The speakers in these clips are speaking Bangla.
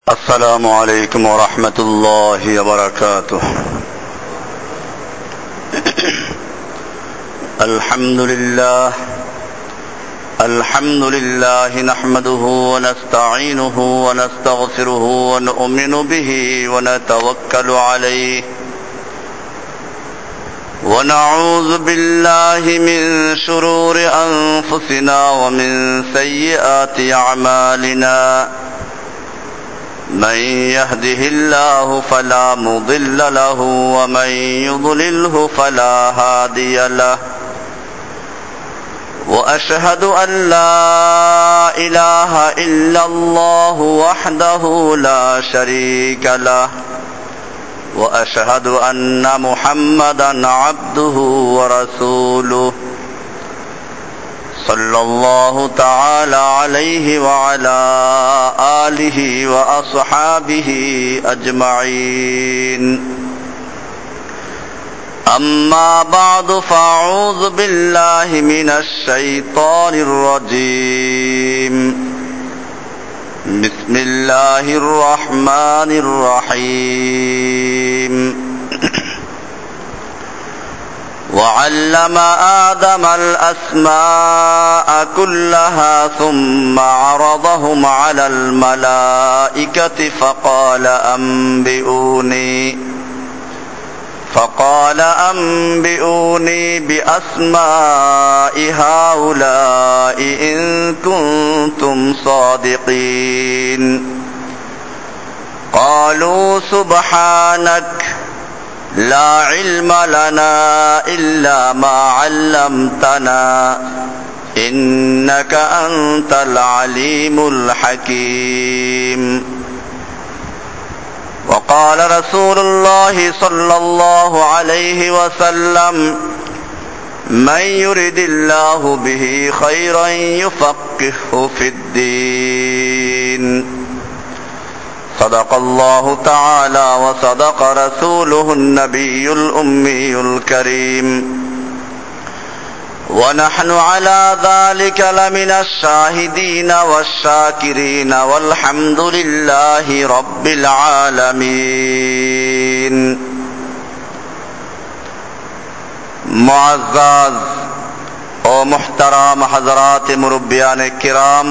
السلام عليكم ورحمة الله وبركاته. الحمد لله نحمده ونستعينه ونستغفره ونؤمن به ونتوكل عليه ونعوذ بالله من شرور أنفسنا ومن سيئات أعمالنا. من يهده الله فلا مضل له ومن يضلله فلا هادي له. وأشهد أن لا إله إلا الله وحده لا شريك له. وأشهد أن محمدا عبده ورسوله صلى الله تعالى عليه وعلى آله وأصحابه أجمعين. أما بعد فأعوذ بالله من الشيطان الرجيم. بسم الله الرحمن الرحيم. وعلم آدم الأسماء كلها ثم عرضهم على الملائكة فقال أنبئوني بأسماء هؤلاء إن كنتم صادقين. قالوا سبحانك لا علم لنا إلا ما علمتنا إنك أنت العليم الحكيم. وقال رسول الله صلى الله عليه وسلم: من يرد الله به خيرا يفقهه في الدين. صدق الله تعالى وصدق رسوله النبي الأمي الكريم. ونحن على ذلك لمن الشاهدين والشاكرين والحمد لله رب العالمين. মুআজ্জাজ ও মুহতারাম হযরত মুরব্বিয়ান কিরাম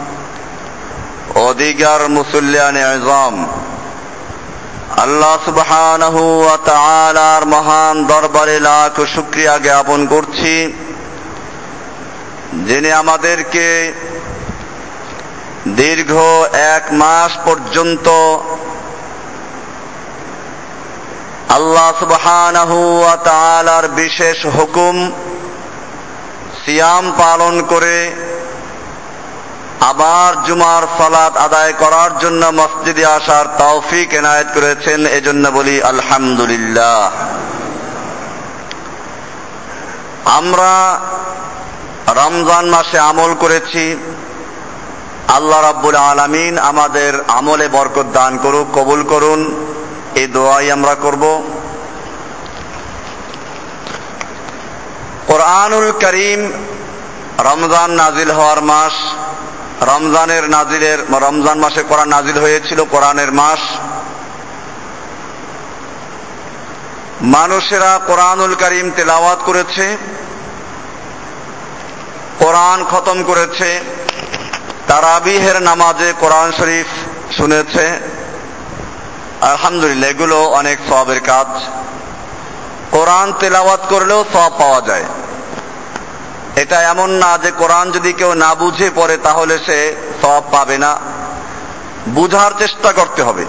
ও দিগার মুসল্লিয়ান আযম, আল্লাহ সুবহানাহু ওয়া তাআলার মহান দরবারে লাখ শুকরিয়া জ্ঞাপন করছি, যিনি আমাদেরকে দীর্ঘ 1 মাস পর্যন্ত আল্লাহ সুবহানাহু ওয়া তাআলার বিশেষ হুকুম সিয়াম পালন করে আবার জুমার সালাত আদায় করার জন্য মসজিদে আসার তৌফিক এনায়েত করেছেন। এজন্য বলি আলহামদুলিল্লাহ। আমরা রমজান মাসে আমল করেছি, আল্লাহ রাব্বুল আলামিন আমাদের আমলে বরকত দান করুক, কবুল করুন, এই দোয়াই আমরা করব। কোরআনুল কারীম রমজান নাজিল হওয়ার মাস, রমজান মাসে কোরআন নাজিল হয়েছিল, কোরআনের মাস। মানুষেরা কোরআনুল কারীম তেলাওয়াত করেছে, কোরআন খতম করেছে, তারাবিহের নামাজে কোরআন শরীফ শুনেছে। আলহামদুলিল্লাহ, এগুলো অনেক সওয়াবের কাজ। কোরআন তেলাওয়াত করলেও সওয়াব পাওয়া যায়। এটা এমন না যে কোরআন যদি কেউ না বুঝে পড়ে তাহলে সে সওয়াব পাবে না, বুঝার চেষ্টা করতে হবে।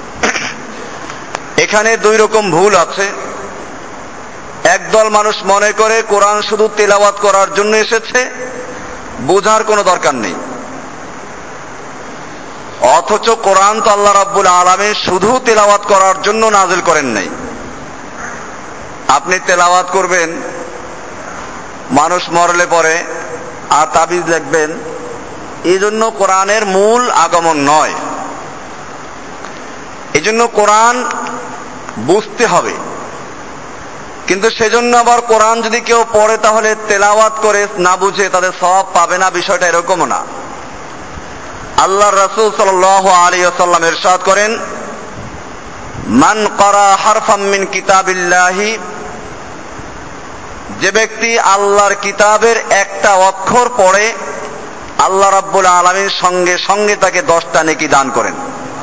এখানে 2 রকম ভুল আছে। একদল মানুষ মনে করে কোরআন শুধু তেলাওয়াত করার জন্য এসেছে, বুঝার কোনো দরকার নেই। অথচ কোরআন তো আল্লাহ রাব্বুল আলামিন শুধু তেলাওয়াত করার জন্য নাজিল করেন নাই। আপনি তেলাওয়াত করবেন, মানুষ মরলে পরে আর তাবিজ লিখবেন, এই জন্য কোরআনের মূল আগমন নয়। এই জন্য কোরআন বুঝতে হবে, কিন্তু সেজন্য আবার কোরআন যদি কেউ পড়ে তাহলে তেলাওয়াত করে না বুঝে তাদের সওয়াব পাবে না, বিষয়টা এরকমও না। আল্লাহর রাসূল সাল্লাল্লাহু আলাইহি ওয়াসাল্লাম ইরশাদ করেন, মান ক্বারা হারফাম মিন কিতাবিল্লাহি, যে ব্যক্তি আল্লাহর কিতাবের একটা অক্ষর পড়ে আল্লাহ রাব্বুল আলামিন সঙ্গে সঙ্গে তাকে 10টা নেকি দান করেন।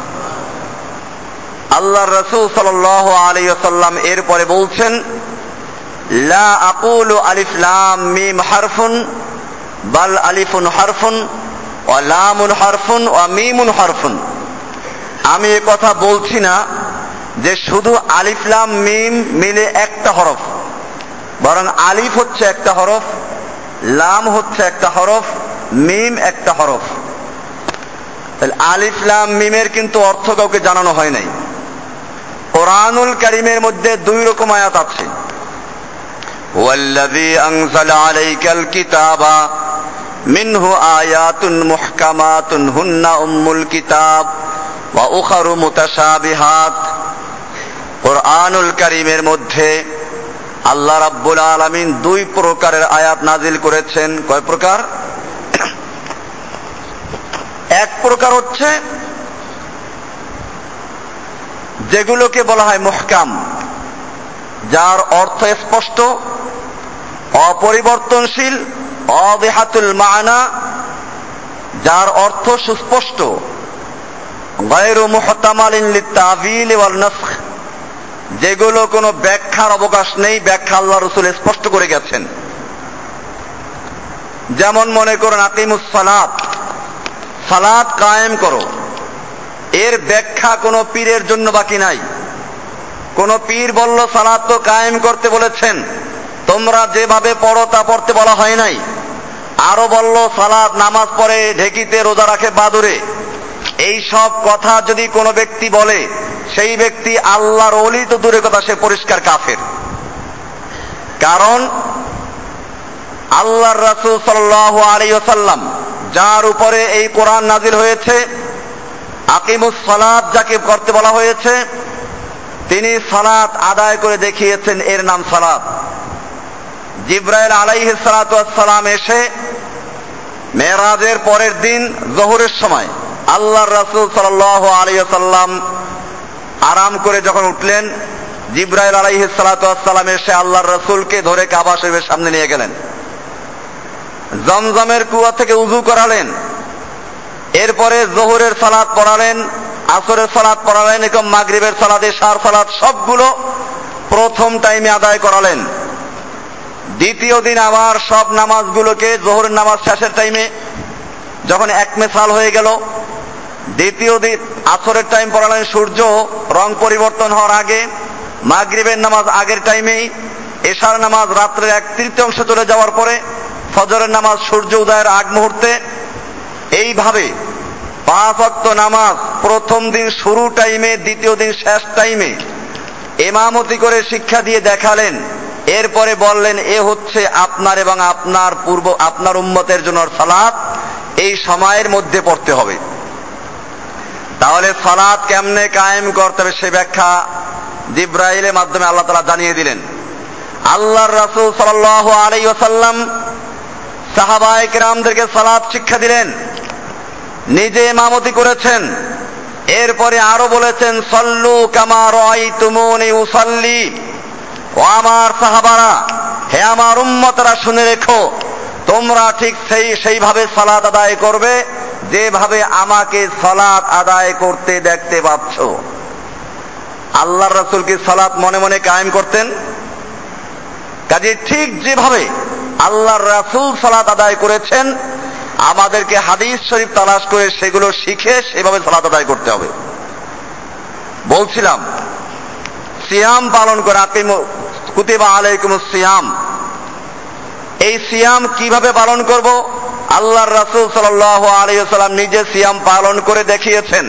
আল্লাহর রাসূল সাল্লাল্লাহু আলাইহি ওয়াসাল্লাম এরপরে বলছেন, লা আকুলু আলিফ লাম মিম হারফুন বাল আলিফুন হারফুন ওয়া লামুন হারফুন ওয়া মিমুন হারফুন। আমি এ কথা বলছি না যে শুধু আলিফ লাম মিম মিলে একটা হরফ, বরং আলিফ হচ্ছে একটা হরফ, লাম হচ্ছে একটা হরফ, মিম একটা হরফ। তাহলে আলিফ লাম মিমের কিন্তু অর্থ কাউকে জানানো হয় নাই। কোরআনুল কারীমের মধ্যে 2 রকম আয়াত আছে। ওয়াল্লাযী আনজালা আলাইকাল কিতাবা মিনহু আয়াতুন মুহকামাতুন হুন্না উম্মুল কিতাব ওয়া উখারু মুতাশাবিহাত। কোরআনুল কারীমের মধ্যে আল্লাহ রাব্বুল আলামিন 2 প্রকারের আয়াত নাজিল করেছেন। কয় প্রকার? এক প্রকার হচ্ছে যেগুলোকে বলা হয় মুহকাম, যার অর্থ স্পষ্ট, অপরিবর্তনশীল, ওয়াদিহাতুল মানা, যার অর্থ সুস্পষ্ট, গায়রু মুহতামালিন লিত-তা'বিল ওয়াল নাসখ, যেগুলো কোনো ব্যাখ্যার অবকাশ নেই, ব্যাখ্যা আল্লাহ রাসূল স্পষ্ট করে গেছেন। যেমন মনে করুন আকিমুস সালাত, সালাত কায়েম করো, এর ব্যাখ্যা কোনো পীরের জন্য বাকি নাই। কোন পীর বলল সালাত তো কায়েম করতে বলেছেন, তোমরা যেভাবে পড়ো তা পড়তে বলা হয় নাই। আরো বলল সালাত নামাজ পড়ে ঢেকিতে রোজা রাখে বাদুরে। এই সব কথা যদি কোনো ব্যক্তি বলে, সেই ব্যক্তি আল্লাহর ওলি তো দূরের কথা, সে পরিষ্কার কাফের। কারণ আল্লাহর রাসূল সাল্লাল্লাহু আলাইহি ওয়াসাল্লাম যার উপরে এই কোরআন নাজিল হয়েছে, আকিমুস সালাত যাকে করতে বলা হয়েছে, তিনি সালাত আদায় করে দেখিয়েছেন, এর নাম সালাত। জিবরাইল আলাইহিস সালাতু ওয়াস সালাম এসে মেরাজের পরের দিন যোহরের সময় আল্লাহর রাসূল সাল্লাল্লাহু আলাইহি ওয়াসাল্লাম আরাম করে যখন উঠলেন, জিবরাইল আলাইহিস সালাতু ওয়াস সালাম এসে আল্লাহর রাসূলকে ধরে কাবা শরীফের সামনে নিয়ে গেলেন, জমজমের কুয়া থেকে উযু করালেন, এরপরে যোহরের সালাত পড়ালেন, আসরের সালাত পড়ালেন, এবং মাগরিবের সালাত, এশার সালাত সবগুলো প্রথম টাইমে আদায় করালেন। দ্বিতীয় দিন আবার সব নামাজগুলোকে, যোহরের নামাজ শেষের টাইমে যখন এক মেসাল হয়ে গেল, দ্বিতীয় দিন আসরের টাইম পড়ালেন সূর্য রং পরিবর্তন হওয়ার আগে, মাগরিবের নামাজ আগের টাইমেই, এশার নামাজ রাত্রের 1/3 চলে যাওয়ার পরে, ফজরের নামাজ সূর্য উদয়ের আগ মুহূর্তে। এইভাবে 5 ওয়াক্ত নামাজ প্রথম দিন শুরু টাইমে, দ্বিতীয় দিন শেষ টাইমে ইমামতি করে শিক্ষা দিয়ে দেখালেন। এরপরে বললেন, এ হচ্ছে আপনার এবং আপনার উম্মতের জন্য সালাত, এই সময়ের মধ্যে পড়তে হবে। তাহলে সালাত কেমনে কায়েম করতে হবে সে ব্যাখ্যা জিবরাইলের মাধ্যমে আল্লাহ তাআলা জানিয়ে দিলেন। আল্লাহর রাসূল সাল্লাল্লাহু আলাইহি ওয়াসাল্লাম সাহাবায়ে কেরামদেরকে সালাত শিক্ষা দিলেন, নিজে ইমামতি করেছেন। এরপরে আরো বলেছেন, সল্লু কামা রাআইতুমুনি উসাল্লি, ও আমার সাহাবারা, হে আমার উম্মতরা, শুনে রেখো, তোমরা ঠিক সেইভাবে সালাত আদায় করবে যেভাবে আমাকে সালাত আদায় করতে দেখতে পাচ্ছ। আল্লাহর রাসূল কি সালাত মনে মনে কায়েম করতেন? কাজে ঠিক যেভাবে আল্লাহর রাসূল সালাত আদায় করেছেন, আমাদেরকে হাদিস শরীফ তালাশ করে সেগুলো শিখে সেভাবে সালাত আদায় করতে হবে। বলছিলাম সিয়াম পালন করে, কুতিবা আলাইকুমুস সিয়াম, এই সিয়াম কিভাবে পালন করব? আল্লাহর রাসূল সাল্লাল্লাহু আলাইহি ওয়াসাল্লাম নিজে সিয়াম পালন করে দেখিয়েছেন।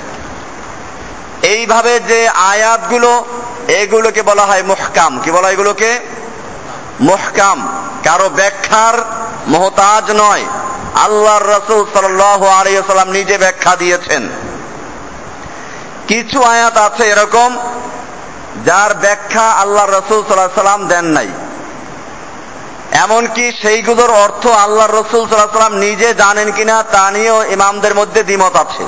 এইভাবে যে আয়াতগুলো, এগুলোকে বলা হয় মুহকাম। কি বলা হয় এগুলোকে? মুহকাম, কারো ব্যাখ্যার মুহতাজ নয়, আল্লাহর রাসূল সাল্লাল্লাহু আলাইহি ওয়াসাল্লাম নিজে ব্যাখ্যা দিয়েছেন। কিছু আয়াত আছে এরকম যার ব্যাখ্যা আল্লাহর রাসূল সাল্লাল্লাহু আলাইহি ওয়াসাল্লাম দেন নাই। এমনকি সেইগুলোর অর্থ আল্লাহর রাসূল সাল্লাল্লাহু আলাইহি ওয়াসাল্লাম নিজে জানেন কিনা তা নিয়েও ইমামদের মধ্যে দ্বিমত আছে।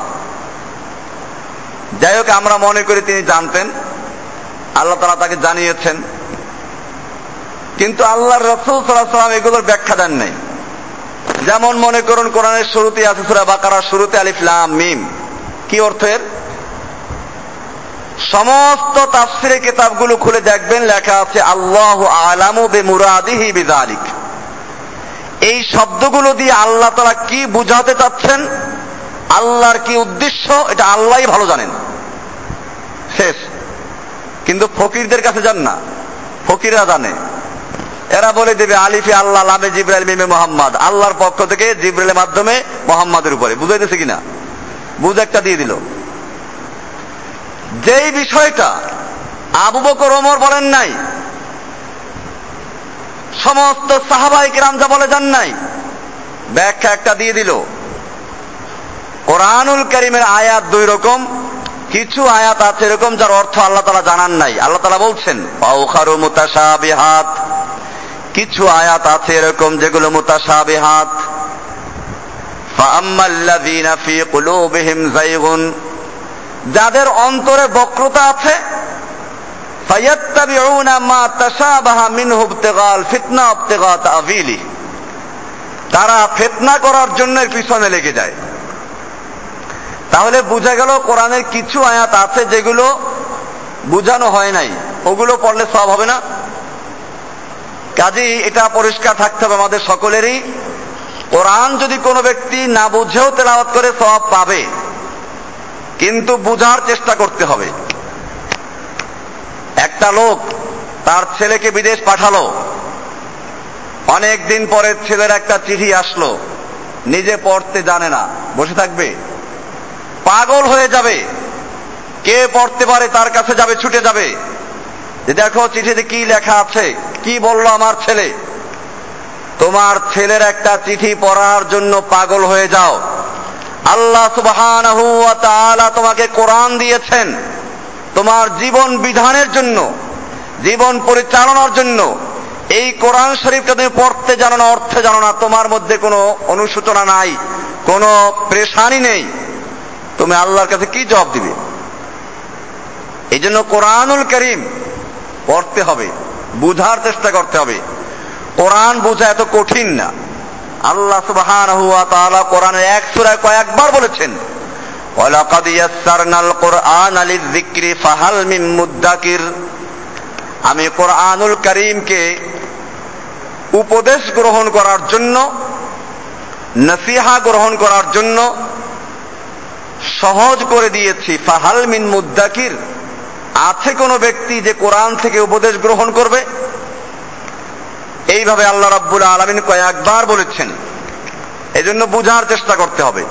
যাই হোক, আমরা মনে করি তিনি জানতেন, আল্লাহ তাআলা তাকে জানিয়েছেন, কিন্তু আল্লাহর রাসূল সাল্লাল্লাহু আলাইহি ওয়াসাল্লাম এগুলোর ব্যাখ্যা দেন নাই। যেমন মনে করুন কোরআনের শুরুতে আছে, সূরা বাকারার শুরুতে আলিফ লাম মিম, কি অর্থের? সমস্ত তাফসীরের কিতাবগুলো খুলে দেখবেন লেখা আছে আল্লাহু আ'লামু বিমুরাদিহি বিযালিক। এই শব্দগুলো দিয়ে আল্লাহ তাআলা কি বুঝাতে চাচ্ছেন, আল্লাহর কি উদ্দেশ্য, এটা আল্লাহই ভালো জানেন। শেষ। কিন্তু ফকিরদের কাছে যান না, ফকিররা জানে। এরা বলে দেবে আলিফে আল্লাহ, লামে জিবরাইল, মিমে মুহাম্মদ, আল্লাহর পক্ষ থেকে জিবরাইলের মাধ্যমে মুহাম্মাদের উপরে। বুঝাইতেছে কিনা? বুঝ একটা দিয়ে দিল। যেই বিষয়টা আবু বকর ওমর বলেন নাই, সমস্ত সাহাবায়ে কিরাম যা বলে যান নাই, ব্যাখ্যা একটা দিয়ে দিল। কোরআনুল কারীমের আয়াত দুই রকম। কিছু আয়াত আছে এরকম যার অর্থ আল্লাহ তাআলা জানান নাই। আল্লাহ তাআলা বলছেন ফাউখারু মুতাশাবিহাত। কিছু আয়াত আছে এরকম যেগুলো মুতাশাবিহাত। ফাআম্মাল্লাযীনা ফী কুলূবিহিম যায়গুন, যাদের অন্তরে বক্রতা আছে, ফায়াত্তাবিউনা মা তাশাবাহা মিনহু ইবতিগাল ফিতনা ইবতিগা তা'ওয়িলি, তারা ফিতনা করার জন্য এর পিছনে লেগে যায়। তাহলে বোঝা গেল কোরআনের কিছু আয়াত আছে যেগুলো বুঝানো হয় নাই, ওগুলো পড়লে সওয়াব হবে না। কাজেই এটা পরিষ্কার থাকতে হবে আমাদের সকলেরই, কোরআন যদি কোনো ব্যক্তি না বুঝেও তেলাওয়াত করে সওয়াব পাবে, কিন্তু বুঝার চেষ্টা করতে হবে। একটা লোক তার ছেলেকে বিদেশ পাঠালো, অনেক দিন পরে ছেলের একটা চিঠি আসলো, নিজে পড়তে জানে না, বসে থাকবে? পাগল হয়ে যাবে। কে পড়তে পারে তার কাছে যাবে, ছুটে যাবে যে দেখো চিঠিতে কি লেখা আছে, কি বললো আমার ছেলে। তোমার ছেলের একটা চিঠি পড়ার জন্য পাগল হয়ে যাও। আল্লাহ সুবহানাহু ওয়া তাআলা তোমাকে কোরআন দিয়েছেন তোমার জীবন বিধানের জন্য, জীবন পরিচালনার জন্য। এই কোরআন শরীফটা তুমি পড়তে জানো না, অর্থে জানো না, তোমার মধ্যে কোনো অনুশোচনা নাই, কোনো পেরেশানি নেই, তুমি আল্লাহর কাছে কি জবাব দিবে? এই জন্য কোরআনুল কারীম পড়তে হবে, বুঝার চেষ্টা করতে হবে। কোরআন বোঝা এত কঠিন না। আল্লাহ সুবহানাহু ওয়া তাআলা কোরআনের এক সূরায় কয়েকবার বলেছেন ওয়ালাকাদ ইয়াসসারনাল কুরআনা লিযিকরি ফাহাল মিন মুদ্দাকির। আমি কোরআনুল কারীমকে উপদেশ গ্রহণ করার জন্য, নসিহা গ্রহণ করার জন্য সহজ করে দিয়েছি। ফাহাল মিন মুদ্দাকির, আছে কোনো ব্যক্তি যে কোরআন থেকে উপদেশ গ্রহণ করবে? এইভাবে আল্লাহ রাব্বুল আলামিন কয়েকবার বলেছেন। এজন্য বুঝার চেষ্টা করতে হবে।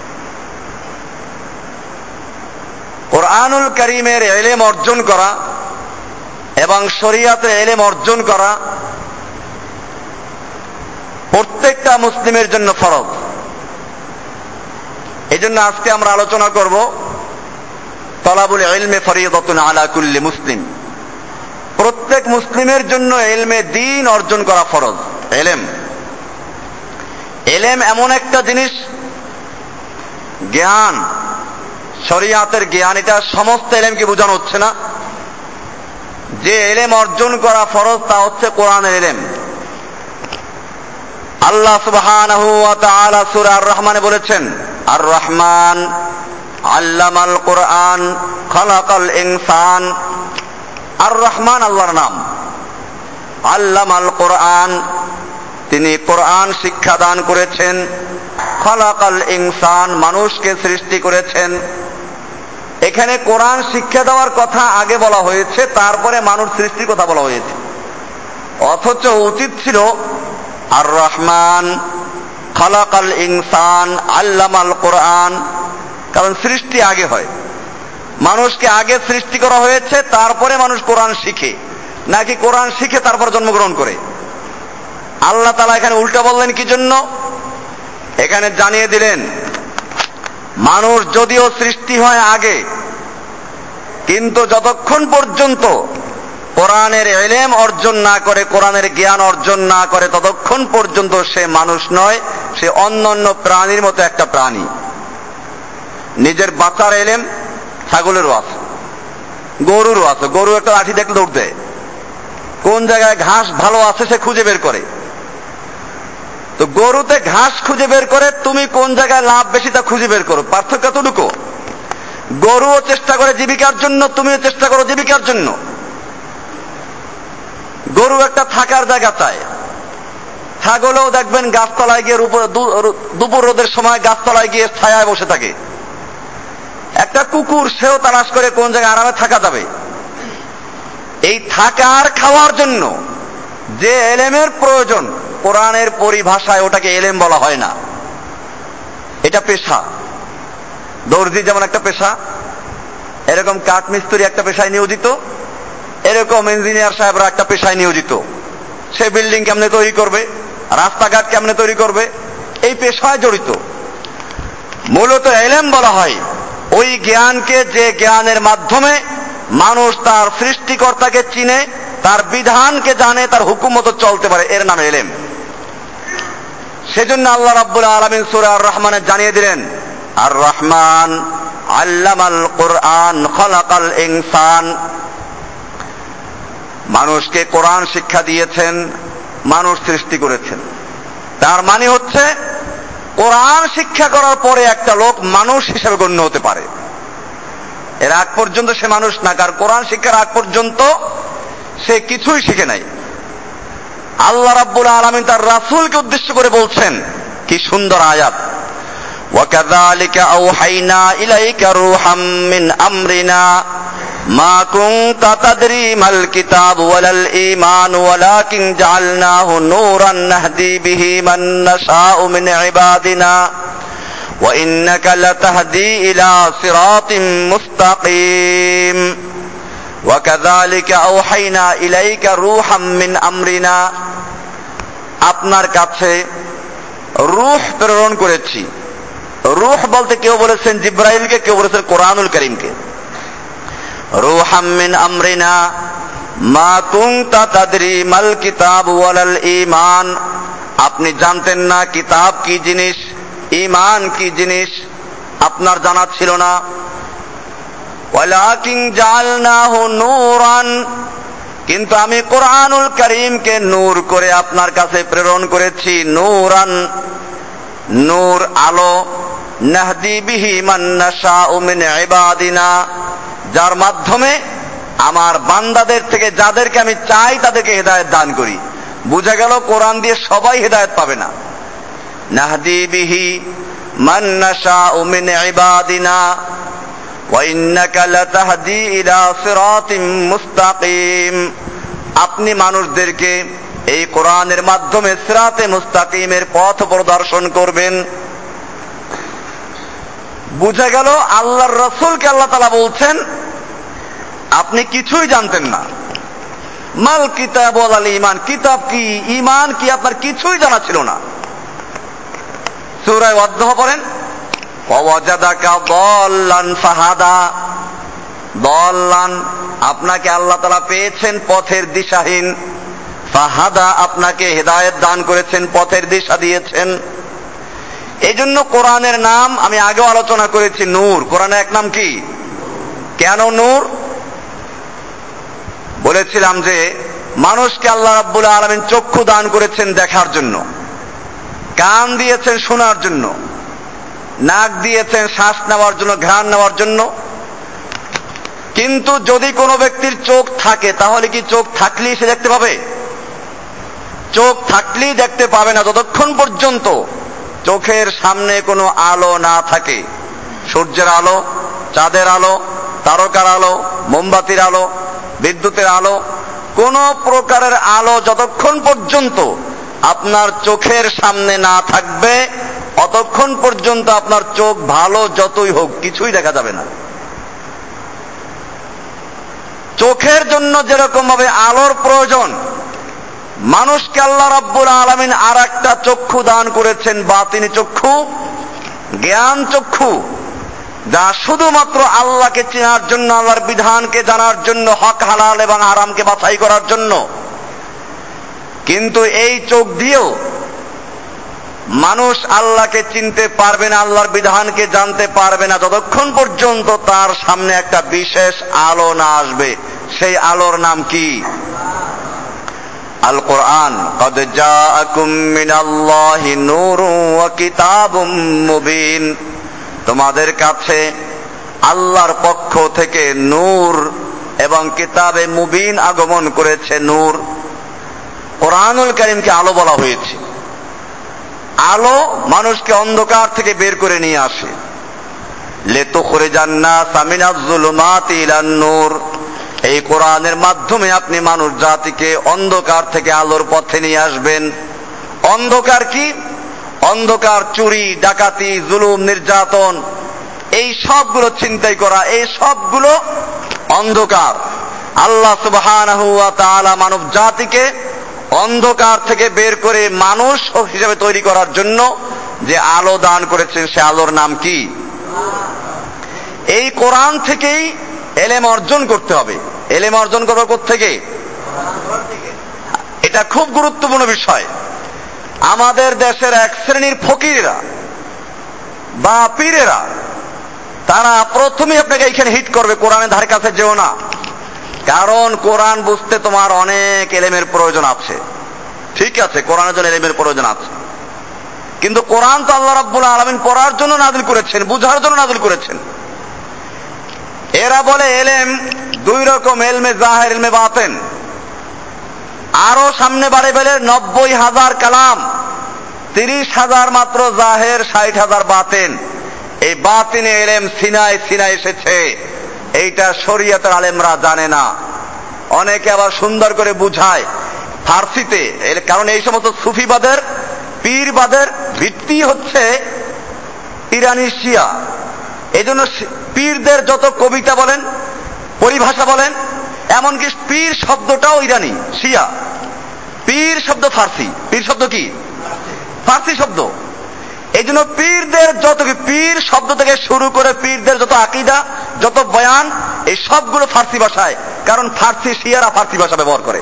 কোরআনুল কারীমের ইলম অর্জন করা এবং শরীয়তের ইলম অর্জন করা প্রত্যেকটা মুসলিমের জন্য ফরজ। এজন্য আজকে আমরা আলোচনা করব তলাবুল ইলমে ফরিয়দাতুন আলা কুল্লি মুসলিম। প্রত্যেক মুসলিমের জন্য ইলমে দ্বীন অর্জন করা ফরজ। ইলম এমন একটা জিনিস, জ্ঞান, শরীয়তের জ্ঞান, এটা সমস্ত ইলমকে বোঝানো হচ্ছে না। যে ইলম অর্জন করা ফরজ তা হচ্ছে কোরআনের ইলম। আল্লাহ সুবহানাহু ওয়া তাআলা সূরা আর-রহমানে বলেছেন আর রহমান আল্লামাল কোরআন খালাকাল ইনসান। আর রহমান আল্লাহর নাম, আল্লামাল কোরআন, তিনি কোরআন শিক্ষা দান করেছেন। খালাকাল ইনসান, মানুষকে সৃষ্টি করেছেন। এখানে কোরআন শিক্ষা দেওয়ার কথা আগে বলা হয়েছে, তারপরে মানুষ সৃষ্টির কথা বলা হয়েছে। অথচ উচিত ছিল আর রহমান খালাকাল ইনসান আল্লামাল কোরআন, কারণ সৃষ্টি আগে হয়। মানুষকে আগে সৃষ্টি করা হয়েছে, তারপরে মানুষ কোরআন শিখে, নাকি কোরআন শিখে তারপর জন্মগ্রহণ করে? আল্লাহ তাআলা এখানে উল্টা বললেন কি জন্য? এখানে জানিয়ে দিলেন মানুষ যদিও সৃষ্টি হয় আগে, কিন্তু যতক্ষণ পর্যন্ত কোরআনের ইলম অর্জন না করে, কোরআনের জ্ঞান অর্জন না করে, ততক্ষণ পর্যন্ত সে মানুষ নয়, সে অন্যান্য প্রাণীর মতো একটা প্রাণী। নিজের বাঁচার ইলম ছাগলেরও আছে, গরুরও আছে। গরু একটা লাঠি দেখলে দৌড় দেয়, কোন জায়গায় ঘাস ভালো আছে সে খুঁজে বের করে। তো গরুতে ঘাস খুঁজে বের করে, তুমি কোন জায়গায় লাভ বেশি তা খুঁজে বের করো। পার্থক্য এতটুকু। গরুও চেষ্টা করে জীবিকার জন্য, তুমিও চেষ্টা করো জীবিকার জন্য। গরু একটা থাকার জায়গা চায়, ছাগলেও দেখবেন গাছতলায় গিয়ে দুপুর রোদের সময় গাছতলায় গিয়ে ছায়ায় বসে থাকে। একটা কুকুর সেও তালাশ করে কোন জায়গায় আরামে থাকা যাবে। এই থাকার খাওয়ার জন্য যে এলেমের প্রয়োজন, কোরআনের পরিভাষায় ওটাকে এলেম বলা হয় না, এটা পেশা। দর্জি যেমন একটা পেশা, এরকম কাঠমিস্ত্রি একটা পেশায় নিয়োজিত, এরকম ইঞ্জিনিয়ার সাহেবরা একটা পেশায় নিয়োজিত। সে বিল্ডিং কেমনে তৈরি করবে, রাস্তাঘাট কেমনে তৈরি করবে, এই পেশায় জড়িত। মূলত এলেম বলা হয় ওই জ্ঞানকে, যে জ্ঞানের মাধ্যমে মানুষ তার সৃষ্টিকর্তাকে চিনে, তার বিধানকে জানে, তার হুকুম মতো চলতে পারে, এর নাম এলেম। সেজন্য আল্লাহ রাব্বুল আলামিন সূরা আর রহমানে জানিয়ে দিলেন, আর রহমান আল্লামাল কোরআন খালাকাল ইনসান। মানুষকে কোরআন শিক্ষা দিয়েছেন, মানুষ সৃষ্টি করেছেন। তার মানে হচ্ছে কোরআন শিক্ষা করার পরে একটা লোক মানুষ হিসেবে গণ্য হতে পারে। এর আগ পর্যন্ত সে মানুষ না, কারণ কোরআন শিক্ষার আগ পর্যন্ত সে কিছুই শিখে নাই। আল্লাহ রাব্বুল আলামিন তার রাসূলকে উদ্দেশ্য করে বলছেন, কি সুন্দর আয়াত, ওয়াকাযালিকা আওহাইনা ইলাইকা রূহাম মিন আমরিনা মা কুনতা তাদরি মাল কিতাব ওয়ালাল ঈমান ওয়ালাকিন জাআলনাহু নূরান নাহদি বিহি মান নাশাউ মিন ইবাদিনা ওয়া ইন্নাকা লাতাহদি ইলা সিরাতিম মুস্তাকিম। ওয়াকাযালিকা আওহাইনা ইলাইকা রূহাম মিন আমরিনা, আপনার কাছে রূহ প্রেরণ করেছি। রূহ বলতে কেউ বলেছেন জিব্রাইলকে, কেউ বলেছেন কোরআনুল কারীমকে। রূহাম মিন আমরিনা মা কুনতা তাদরি মাল কিতাব ওয়ালাল ঈমান, আপনি জানতেন না কিতাব কি জিনিস, ঈমান কি জিনিস, আপনার জানা ছিল না। ওয়ালাকিন জাআলনাহু নূরান, কিন্তু আমি কোরআনুল কারীমকে নূর করে আপনার কাছে প্রেরণ করেছি। নূরান, নূর আলো, নাহদি বিহি মান নাশাউ মিন ইবাদিনা, যার মাধ্যমে আমার বান্দাদের থেকে যাদেরকে আমি চাই তাদেরকে হেদায়েত দান করি। বুঝা গেল কোরআন দিয়ে সবাই হেদায়েত পাবে না। নাহদি বিহি মান নাশাউ মিন ইবাদিনা ওয়া ইন্নাকা লাতাহদি ইলা সিরাতিম মুস্তাকিম, আপনি মানুষদেরকে এই কোরআনের মাধ্যমে সিরাতে মুস্তাকিমের পথ প্রদর্শন করবেন। বুঝা গেল আল্লাহর রাসূলকে আল্লাহ তাআলা বলছেন আপনি কিছুই জানতেন না। মাল কিতাব ওয়াল ঈমান, কিতাব কি, ঈমান কি, আপনার কিছুই জানা ছিল না। সূরা ওয়াদদাহ পড়েন, ওয়াজাদাকা দাল্লান ফাহাদা। দাল্লান, আপনাকে আল্লাহ তাআলা পেয়েছেন পথের দিশাহীন। ফাহাদা, আপনাকে হেদায়েত দান করেছেন, পথের দিশা দিয়েছেন। এই জন্য কোরআনের নাম আমি আগেও আলোচনা করেছি নূর। কোরআনের এক নাম কি? কেন নূর? বলেছিলাম যে মানুষকে আল্লাহ রাব্বুল আলামিন চক্ষু দান করেছেন দেখার জন্য, কান দিয়েছেন শোনার জন্য, নাক দিয়েছেন শ্বাস নেওয়ার জন্য, ঘ্রাণ নেওয়ার জন্য। কিন্তু যদি কোনো ব্যক্তির চোখ থাকে, তাহলে কি চোখ থাকলেই সে দেখতে পাবে? চোখ থাকলেই দেখতে পাবে না যতক্ষণ পর্যন্ত চোখের সামনে কোনো আলো না থাকে। সূর্যের আলো, চাঁদের আলো, তারকার আলো, মোমবাতির আলো, বিদ্যুতের আলো, কোন প্রকারের আলো যতক্ষণ পর্যন্ত আপনার চোখের সামনে না থাকবে, অতক্ষণ পর্যন্ত আপনার চোখ ভালো যতই হোক কিছুই দেখা যাবে না। চোখের জন্য যেরকম ভাবে আলোর প্রয়োজন, মানুষকে আল্লাহ রাব্বুল আলামিন আর একটা চক্ষু দান করেছেন, বাতিনি চক্ষু, জ্ঞান চক্ষু। যা শুধুমাত্র আল্লাহকে চেনার জন্য, আল্লাহর বিধানকে জানার জন্য, হক হালাল এবং হারামকে বাছাই করার জন্য। কিন্তু এই চোখ দিয়েও মানুষ আল্লাহকে চিনতে পারবে না, আল্লাহর বিধানকে জানতে পারবে না যতক্ষণ পর্যন্ত তার সামনে একটা বিশেষ আলো না আসবে। সেই আলোর নাম কি? আল কোরআন। কদ জাআকুম মিনাল্লাহি নূরুন ওয়া কিতাবুম মুবিন। তোমাদের কাছে আল্লাহর পক্ষ থেকে নূর এবং কিতাবে মুবিন আগমন করেছে। নূর, কোরআনুল কারীমকে আলো বলা হয়েছে। আলো মানুষকে অন্ধকার থেকে বের করে নিয়ে আসে। লিতুখরিজান নাসা মিনাজ যুলুমাতি ইলান নূর। এই কোরআনের মাধ্যমে আপনি মানুষ জাতিকে অন্ধকার থেকে আলোর পথে নিয়ে আসবেন। অন্ধকার কি? অন্ধকার চুরি, ডাকাতি, জুলুম, নির্যাতন, এই সবগুলো ছিনতাই করা, এই সবগুলো অন্ধকার। আল্লাহ সুবহানাহু ওয়া তাআলা মানব জাতিকে অন্ধকার থেকে বের করে মানুষ হিসেবে তৈরি করার জন্য যে আলো দান করেছেন, সে আলোর নাম কি? এই কোরআন থেকেই এলেম অর্জন করতে হবে। এলেম অর্জন করবো কোত্থেকে? এটা খুব গুরুত্বপূর্ণ বিষয়। আমাদের দেশের এক শ্রেণীর ফকিররা বা পীরেরা, তারা প্রথমেই আপনাকে এখানে হিট করবে, কোরআনের ধারে কাছে যেও না, কারণ কোরআন বুঝতে তোমার অনেক এলেমের প্রয়োজন আছে। ঠিক আছে, কোরআনের জন্য এলেমের প্রয়োজন আছে, কিন্তু কোরআন তো আল্লাহ রাব্বুল আলামিন পড়ার জন্য নাযিল করেছেন, বুঝার জন্য নাযিল করেছেন। এরা বলে এলেম দুই রকম, এলমে জাহির, এলমে বাতিন। আরো সামনে বাড়ে বলে 90,000 কালাম, 30,000 মাত্র জাহের, 60,000 বাতিন। এই বাতিনে এলেম সিনায় সিনায় এসেছে, এইটা শরীয়তের আলেমরা জানে না। অনেকে আবার সুন্দর করে বুঝায় ফার্সিতে, কারণ এই সমস্ত সুফিবাদের, পীরবাদের ভিত্তি হচ্ছে ইরানি শিয়া। এই জন্য পীরদের যত কবিতা বলেন, পরিভাষা বলেন, এমনকি পীর শব্দটাও ইরানি শিয়া। পীর শব্দ ফার্সি। পীর শব্দ কি? ফার্সি শব্দ। এই জন্য পীরদের যত, পীর শব্দ থেকে শুরু করে পীরদের যত আকীদা, যত বয়ান, এই সবগুলো ফার্সি ভাষায়, কারণ ফার্সি শিয়ারা ফার্সি ভাষা ব্যবহার করে।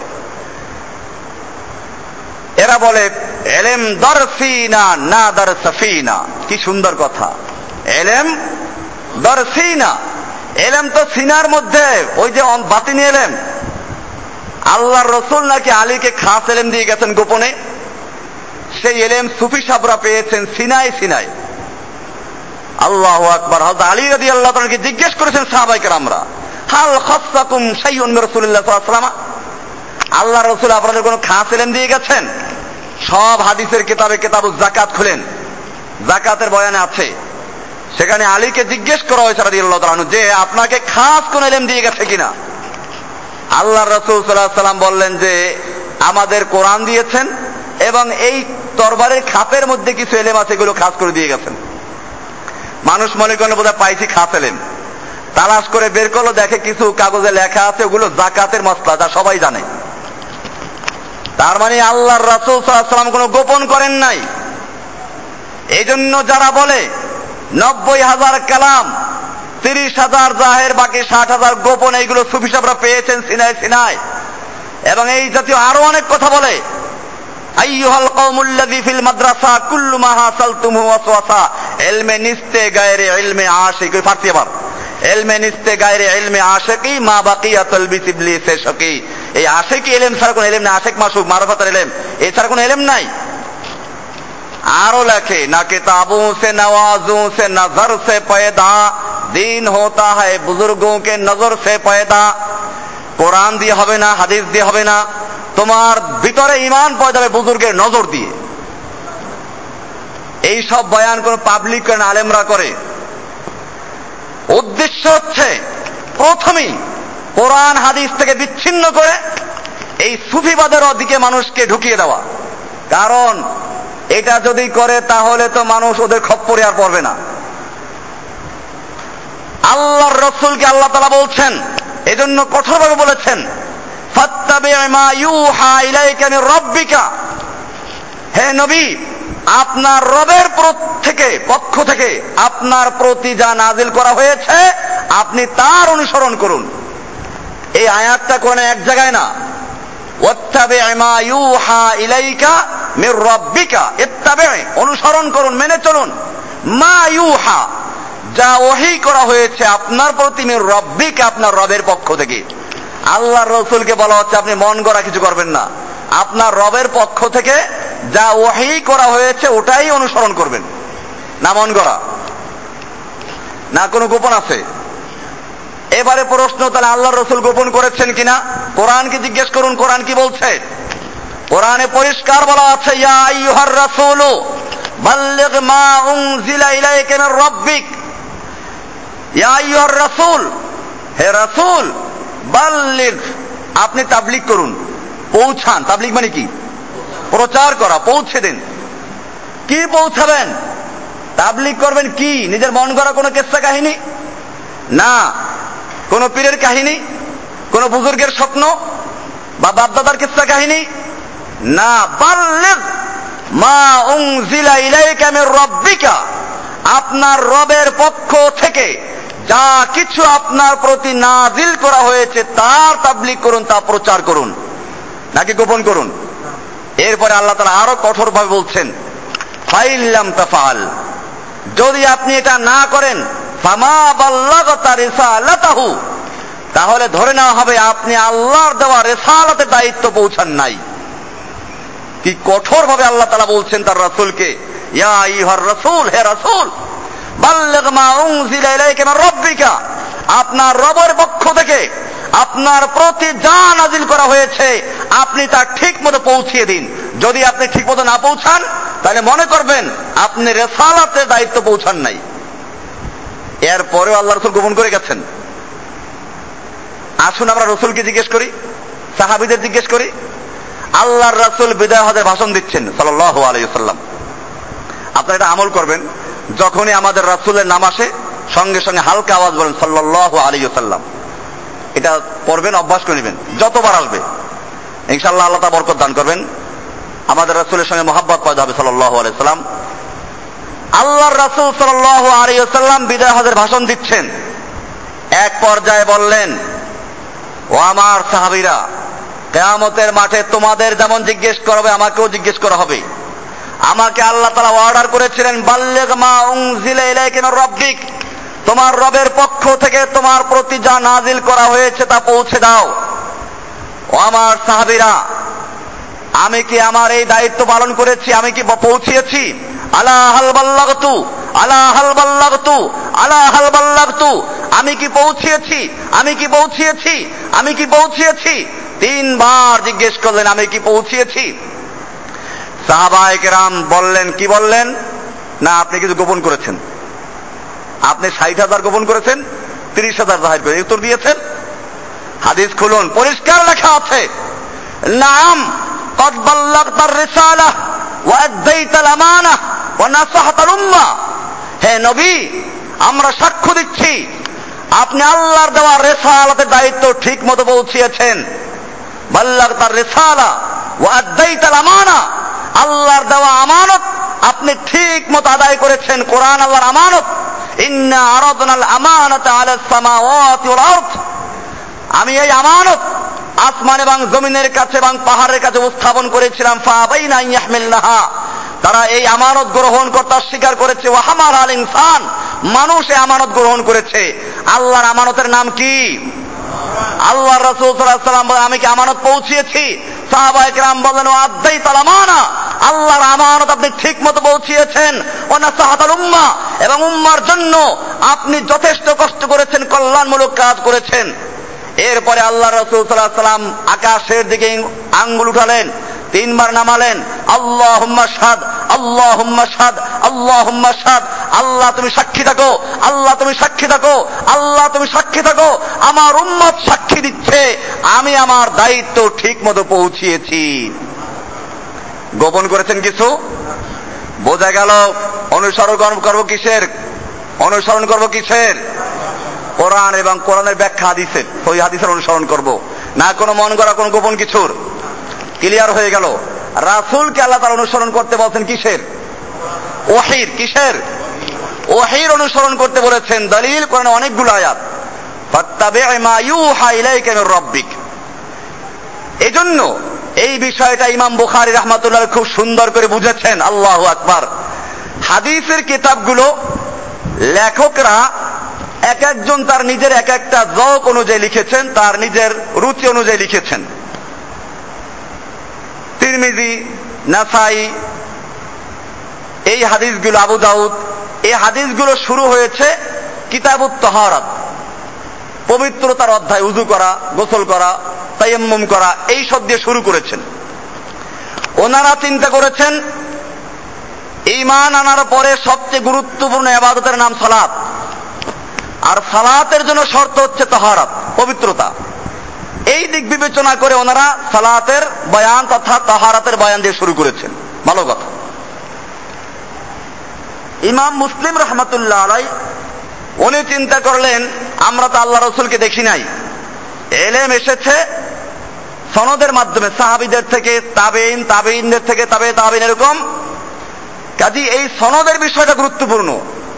এরা বলে এলেম দরসিনা না দরসফিনা। কি সুন্দর কথা! এলেম দরসিনা, এলেম তো সিনার মধ্যে, ওই যে বাতিনি এলেম। আল্লাহর রাসূল নাকি আলীকে খাস এলেম দিয়ে গেছেন গোপনে, সেই এলেম সুফি সাহেবরা পেয়েছেন সিনায় সিনায়। আল্লাহু আকবার। হযরত আলী রাদিয়াল্লাহু তাআলা কে জিজ্ঞেস করেছেন সাহাবায়ে কেরামরা, হাল খাসসাকুম শাইউন মির রাসূলিল্লাহ সাল্লাল্লাহু আলাইহি ওয়াসাল্লাম, আল্লাহর রাসূল আপনাদের কোনো খাস এলেম দিয়ে গেছেন? সব হাদিসের কিতাবে, কিতাবুজ যাকাত খুলেন, যাকাতের বয়ানে আছে, সেখানে আলীকে জিজ্ঞেস করা হয়েছে রাদিয়াল্লাহু তাআলা আনহু যে আপনাকে খাস কোন এলেম দিয়ে গেছে কিনা। আল্লাহর রাসূল সাল্লাল্লাহু আলাইহি ওয়াসাল্লাম বললেন যে আমাদের কোরআন দিয়েছেন এবং এই তরবারের খাপের মধ্যে কিছু এলেম আছে, এগুলো খাস করে দিয়ে গেছেন। মানুষ মনে করলো বোধহয় পাইছি খাস এলেম, তালাশ করে বের করলো, দেখে কিছু কাগজে লেখা আছে, ওগুলো যাকাতের মাসলা, যা সবাই জানে। তার মানে আল্লাহর রাসূল সাল্লাল্লাহু আলাইহি ওয়াসাল্লাম কোনো গোপন করেন নাই। এই জন্য যারা বলে 90,000 কালাম, 30,000 জাহের, বাকি 60,000 গোপন, এইগুলো সুফি সাহেবরা পেয়েছেন সিনায় সিনায়। এবং এই জাতীয় আরো অনেক কথা বলে, আইয়ুহাল কওমুল্লাযী ফিল মাদ্রাসা কুল্লু মা হাসালতুমহু ওয়াসওয়াসা ইলমে নিস্তে গায়রে ইলমে আশিক। ফার্সি আবার, ইলমে নিস্তে গায়রে ইলমে আশিকি মা বাকিয়াতুল বিসিবলিসে শকি। এই আশিকি ইলম ছাড়া কোনো ইলম না, আশিক মাসুক মারফাতের ইলম, এছাড়া কোনো ইলম নাই। আরো লেখে, না কিতাবों से नवाजों से नजर से पैदा दीन होता है बुजुर्गों के नजर से पैदा। কোরআন দিয়ে হবে না, হাদিস দিয়ে হবে না, তোমার ভিতরে ঈমান পয়দা হবে বুজুর্গের নজর দিয়ে। এই সব বয়ান কোন পাবলিক করেন, আলেমরা করে। উদ্দেশ্য হচ্ছে প্রথমেই কোরআন হাদিস থেকে বিচ্ছিন্ন করে এই সুফিবাদের দিকে মানুষকে ঢুকিয়ে দেওয়া। কারণ এটা যদি করে তাহলে তো মানুষ ওদের খপ্পরে আর পড়বে না। আল্লাহর রাসূলকে আল্লাহ তাআলা বলছেন, এজন্য কঠোরভাবে বলেছেন, ফাত্তাবি' মা ইউহা ইলাইকা মির রাব্বিকা। হে নবী, আপনার রবের পক্ষ থেকে আপনার প্রতি যা নাজিল করা হয়েছে আপনি তার অনুসরণ করুন। এই আয়াতটা কোন এক জায়গায় না, ওয়াত্তাবি মা ইউহা ইলাইকা মির রাব্বিকা, ইত্তাবি অনুসরণ করুন, মেনে চলুন, মা ইউহা যা ওহী করা হয়েছে আপনার প্রতি মির রাব্বিকা আপনার রবের পক্ষ থেকে। আল্লাহর রাসূলকে বলা হচ্ছে আপনি মন গড়া কিছু করবেন না, আপনার রবের পক্ষ থেকে যা ওহী করা হয়েছে ওটাই অনুসরণ করবেন, না মন গড়া, না কোনো গোপন আছে। এবারে প্রশ্ন, তাহলে আল্লাহর রাসূল গোপন করেছেন কিনা? কোরআনকে জিজ্ঞেস করুন, কোরআন কি বলছে? কোরআনে পরিষ্কার বলা আছে, ইয়া আইয়ুহার রাসূলু বাল্লিগ মা উনজিলা ইলাইকা মির রাব্বিক। ইয়া আইয়ুহার রাসূল, হে রাসূল, বাল্লিগ আপনি তাবলীগ করুন, পৌঁছান। তাবলীগ মানে কি? প্রচার করা, পৌঁছে দিন। কি পৌঁছাবেন? তাবলীগ করবেন কি? নিজের মন গড়া কোনো কিস্সা কাহিনী না, কোন পীরের কাহিনী, কোন বুজুর্গের স্বপ্ন বা বাপদাদার কিস্সা কাহিনী না। বাল্লিগ মা উনজিলা ইলাইকা মির রাব্বিকা, আপনার রবের পক্ষ থেকে যা কিছু আপনার প্রতি নাজিল করা হয়েছে তার তাবলীগ করুন, তা প্রচার করুন, নাকি গোপন করুন? এরপরে আল্লাহ তাআলা আরো কঠোরভাবে বলছেন, ফাইল্লাম তাফআল, যদি আপনি এটা না করেন, ফামা বাল্লাগতা রিসালাতাহু, তাহলে ধরে নেওয়া হবে আপনি আল্লাহর দেওয়া রিসালাতের দায়িত্ব পৌঁছান নাই। কি কঠোর ভাবে আল্লাহ তাআলা বলছেন তার রাসূলকে, ইয়া আইয়ুহার রাসূল, হে রাসূল, বাল্লিগ মা উনজিলা ইলাইকা মির রাব্বিকা, আপনার রবের পক্ষ থেকে আপনার প্রতি যা নাজিল করা হয়েছে আপনি তা ঠিক মতো পৌঁছিয়ে দিন। যদি আপনি ঠিক মতো না পৌঁছান তাহলে মনে করবেন আপনি রিসালাতের দায়িত্ব পৌঁছান নাই। এরপরেও আল্লাহ রাসূল গোপন করে গেছেন। আসুন আমরা রাসূলকে জিজ্ঞেস করি, সাহাবীদের জিজ্ঞেস করি। আল্লাহর রাসূল বিদায় হজের ভাষণ দিচ্ছেন সাল্লাল্লাহু আলাইহি ওয়াসাল্লাম। আপনারা এটা আমল করবেন, যখনই আমাদের রাসূলের নাম আসে সঙ্গে সঙ্গে হালকা আওয়াজ বলেন সাল্লাল্লাহু আলাইহি ওয়াসাল্লাম। এটা পড়বেন, অভ্যাস করে নেবেন, যতবার আসবে ইনশাআল্লাহ আল্লাহ তাআলা বরকত দান করবেন। আমাদের রাসূলের সঙ্গে মহব্বত পয়দা হবে সাল্লাল্লাহু আলাইহি ওয়াসাল্লাম। আল্লাহর রাসূল সাল্লাল্লাহু আলাইহি ওয়াসাল্লাম বিদায় হজের ভাষণ দিচ্ছেন। এক পর্যায়ে বললেন, ও আমার সাহাবীরা, কিয়ামতের মাঠে তোমাদের যেমন জিজ্ঞেস করা হবে আমাকেও জিজ্ঞেস করা হবে। আমাকে আল্লাহ তাআলা অর্ডার করেছিলেন, বাল্লিগ মা উনজিলা ইলাইকা মির রাব্বিক, তোমার রবের পক্ষ থেকে তোমার প্রতি যা নাজিল করা হয়েছে তা পৌঁছে দাও। ও আমার সাহাবীরা, আমি কি আমার এই দায়িত্ব পালন করেছি? আমি কি পৌঁছিয়েছি? আলা হাল বাল্লাগতু, আলা হাল বাল্লাগতু, আলা হাল বাল্লাগতু, আমি কি পৌঁছিয়েছি? আমি কি পৌঁছিয়েছি? আমি কি পৌঁছিয়েছি? তিনবার জিজ্ঞেস করলেন, আমি কি পৌঁছিয়েছি? সাহাবায়ে কেরাম বললেন, কি বললেন? না, আপনি কিছু গোপন করেছেন। আপনি 60,000 গোপন করেছেন, 30,000 জাহির করে উত্তর দিয়েছেন। হাদিস খুলুন, পরিষ্কার লেখা আছে, নাম কদ বাল্লাগতার রিসালাহ ওয়া আদাইতাল আমানাহ ওয়া নাসাহতাল উম্মাহ। হে নবী, আমরা সাক্ষ্য দিচ্ছি আপনি আল্লাহর দেওয়া রিসালাতের দায়িত্ব ঠিক মতো পৌঁছিয়েছেন। বাল্লাগতার রিসালাহ ওয়া আদাইতাল আমানাহ, আল্লাহর দেওয়া আমানত আপনি ঠিক মতো আদায় করেছেন। কোরআন আল্লাহর আমানত। ইন্না আরাদনাল আমানাতা আলাস সামাওয়াতি ওয়াল আরদ, আমি এই আমানত আসমান এবং জমিনের কাছে এবং পাহাড়ের কাছে উপস্থাপন করেছিলাম। ফাআবাইনা আন ইয়াহমিলনাহা, তারা এই আমানত গ্রহণ করতে অস্বীকার করেছে। ওয়া হামালাল ইনসান, মানুষ এই আমানত গ্রহণ করেছে। আল্লাহর আমানতের নাম কি? আল্লাহর রাসূল সাল্লাল্লাহু আলাইহি ওয়াসাল্লাম বলেন, আমি কি আমানত পৌঁছিয়েছি? সাহাবায়ে কেরাম বলেন, ওয়া আদাইতাল আমানা, আল্লাহর আমানত আপনি ঠিক মতো পৌঁছিয়েছেন। ওয়া নাসাহাতাল উম্মাহ, এবং উম্মার জন্য আপনি যথেষ্ট কষ্ট করেছেন, কল্যাণমূলক কাজ করেছেন। এরপরে আল্লাহ রাসূল সাল্লাল্লাহু আলাইহি ওয়াসাল্লাম আকাশের দিকে আঙ্গুল উঠালেন, তিনবার নামালেন, আল্লাহুম্মা শাহাদ, আল্লাহুম্মা শাহাদ, আল্লাহুম্মা শাহাদ, আল্লাহ তুমি সাক্ষী থাকো, আল্লাহ তুমি সাক্ষী থাকো, আল্লাহ তুমি সাক্ষী থাকো। আমার উম্মত সাক্ষী দিচ্ছে আমি আমার দায়িত্ব ঠিক মতো পৌঁছিয়েছি। গোপন করেছেন কিছু? বোঝা গেল অনুসরণ করব কিসের? অনুসরণ করব কিসের? কোরআন এবং কোরআনের ব্যাখ্যা হাদিসের, ওই হাদিসের অনুসরণ করব, না কোনো মন গড়া কোনো গোপন কিছুর। ক্লিয়ার হয়ে গেল? রাসূলকে আল্লাহ তাআলা অনুসরণ করতে বলছেন কিসের? ওহীর, কিসের? ওহীর অনুসরণ করতে বলেছেন। দলিল কোরআনে অনেকগুলো আয়াত, ফাত্তাবি' মা ইউহা ইলাইকা মির রাব্বিক। এজন্য এই বিষয়টা ইমাম বুখারী রাহমাতুল্লাহ খুব সুন্দর করে বুঝেছেন। আল্লাহু আকবার। হাদিসের কিতাবগুলো লেখকরা এক একজন তার নিজের এক একটা যৌক অনুযায়ী লিখেছেন, তার নিজের রুচি অনুযায়ী লিখেছেন। তিরমিজি, নাসাই, এই হাদিসগুলো, আবু দাউদ, এই হাদিসগুলো শুরু হয়েছে কিতাবুত তাহারাত, পবিত্রতার অধ্যায়, উযু করা, গোসল করা, তায়াম্মুম করা, এই সব দিয়ে শুরু করেছেন। ওনারা চিন্তা করেছেন ঈমান আনার পরে সবচেয়ে গুরুত্বপূর্ণ ইবাদতের নাম সালাত, আর সালাতের জন্য শর্ত হচ্ছে তাহারাত, পবিত্রতা। এই দিক বিবেচনা করে ওনারা সালাতের বয়ান তথা তাহারাতের বয়ান দিয়ে শুরু করেছেন। ভালো কথা। ইমাম মুসলিম রাহমাতুল্লাহ আলাইহি উনি চিন্তা করলেন আমরা তো আল্লাহ রাসূলকে দেখি নাই, এলেম এসেছে সনদের মাধ্যমে, সাহাবীদের থেকে, তাবেঈন, তাবেঈনদের থেকে তাবে তাবেঈন, এরকম। কাজী এই সনদের বিষয়টা গুরুত্বপূর্ণ,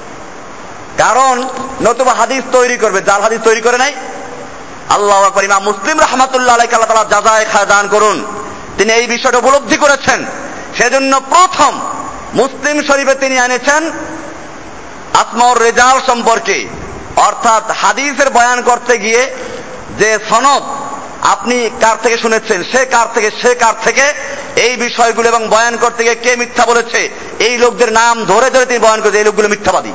কারণ নতুবা হাদিস তৈরি করবে, জাল হাদিস তৈরি করে নাই। আল্লাহু আকবার। ইমাম মুসলিম রাহমাতুল্লাহ আলাইহি আল্লাহ তাআলা জাযায়ে খায়র দান করুন, তিনি এই বিষয়টা উপলব্ধি করেছেন। সেজন্য প্রথম মুসলিম শরীফে তিনি এনেছেন আসমাউর রিজাল সম্পর্কে, অর্থাৎ হাদিসের বয়ান করতে গিয়ে যে সনদ, আপনি কার থেকে শুনেছেন, সে কার থেকে, সে কার থেকে, এই বিষয়গুলো, এবং বয়ান করতে গিয়ে কে মিথ্যা বলেছে, এই লোকদের নাম ধরে ধরে তিনি বয়ান করেছেন, এই লোকগুলো মিথ্যাবাদী।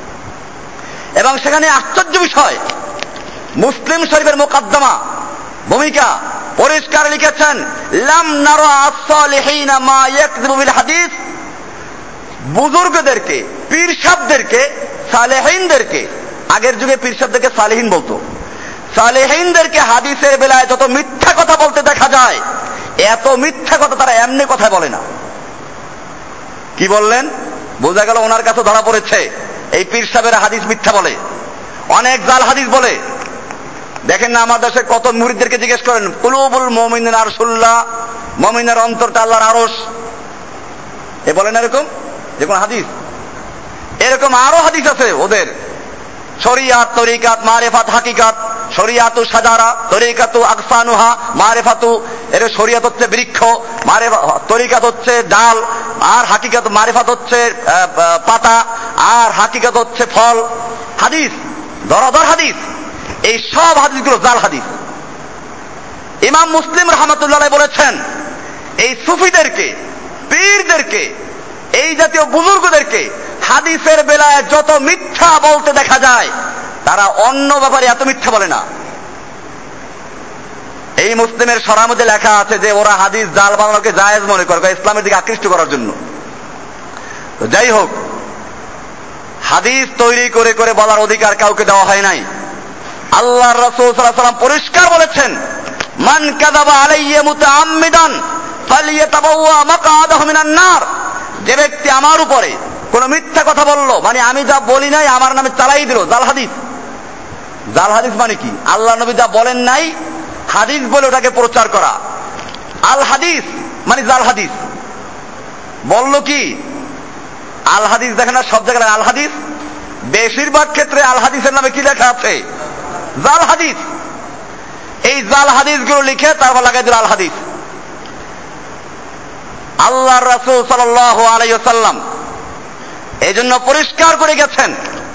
এবং সেখানে আশ্চর্য বিষয়, মুসলিম শরীফের মুকাদ্দমা, ভূমিকা পরিষ্কার লিখেছেন, লাম নারা আস-সালিহিনা মা ইয়াকযিবু বিল হাদিস। বুজুর্গদেরকে, পীর সাহেবদেরকে, সালেহিনদেরকে, আগের যুগে পীর সাহেবদেরকে সালেহিন বলতো, সালেহিনদেরকে হাদিসের বেলায় যত মিথ্যা কথা বলতে দেখা যায়, এত মিথ্যা কথা তারা এমনি কথা বলে না। কি বললেন? বোঝা গেল ওনার কাছে ধরা পড়েছে এই পীর সাহেবের হাদিস মিথ্যা বলে, অনেক জাল হাদিস বলে। দেখেন না আমাদের দেশে কত মুরিদদেরকে জিজ্ঞেস করেন, কুলুবুল মুমিনিন আরশুল্লাহ, মুমিনের অন্তরটা আল্লাহর আরশ, এ বলেন এরকম যে কোন হাদিস? এরকম আরো হাদিস আছে ওদের, শরিয়াত, তরিকাত, মারিফাত, হাকিকাত, শরিয়াতু সাজারা, তরিকাতু আকসানুহা, মারিফাতু, এর শরিয়াত হচ্ছে বৃক্ষ, তরিকাত হচ্ছে ডাল, আর হাকিকাত, মারিফাত হচ্ছে পাতা, আর হাকিকাত হচ্ছে ফল। হাদিস ধরাধর হাদিস, এই সব হাদিসগুলো জাল হাদিস। ইমাম মুসলিম রাহমাতুল্লাহ আলাইহি বলেছেন, এই সুফিদেরকে, পীরদেরকে, এই জাতীয় বুজুর্গদেরকে হাদিসের বেলায় যত মিথ্যা বলতে দেখা যায়, তারা অন্য ব্যাপারে এত মিথ্যা বলে না। এই মুসলিমের শরহের মধ্যে লেখা আছে যে ওরা হাদিস জাল বানানোকে জায়েজ মনে করে, ইসলামের দিকে আকৃষ্ট করার জন্য। তো যাই হোক, হাদিস তৈরি করে করে বলার অধিকার কাউকে দেওয়া হয় নাই। আল্লাহর রাসূল সাল্লাল্লাহু আলাইহি ওয়াসাল্লাম পরিষ্কার বলেছেন, মান কাযাবা আলাইয়া মুতাআম্মিদান ফালিয়াতাবাওয়া মাকআদাহু মিনান নার। যে ব্যক্তি আমার উপরে কোন মিথ্যা কথা বলল, মানে আমি যা বলি নাই আমার নামে চালাই দিল, জাল হাদিস। জাল হাদিস মানে কি? আল্লাহ নবী যা বলেন নাই হাদিস বলে ওটাকে প্রচার করা। আল হাদিস মানে জাল হাদিস। বললো কি? আল হাদিস, দেখেন না সব জায়গায় আল হাদিস, বেশিরভাগ ক্ষেত্রে আল হাদিসের নামে কি লেখা আছে? জাল হাদিস। এই জাল হাদিসগুলো লিখে তারপর লাগাই দিল আল হাদিস। আল্লাহর রাসূল সাল্লাল্লাহু আলাইহি ওয়াসাল্লাম এই জন্য পরিষ্কার করে গেছেন,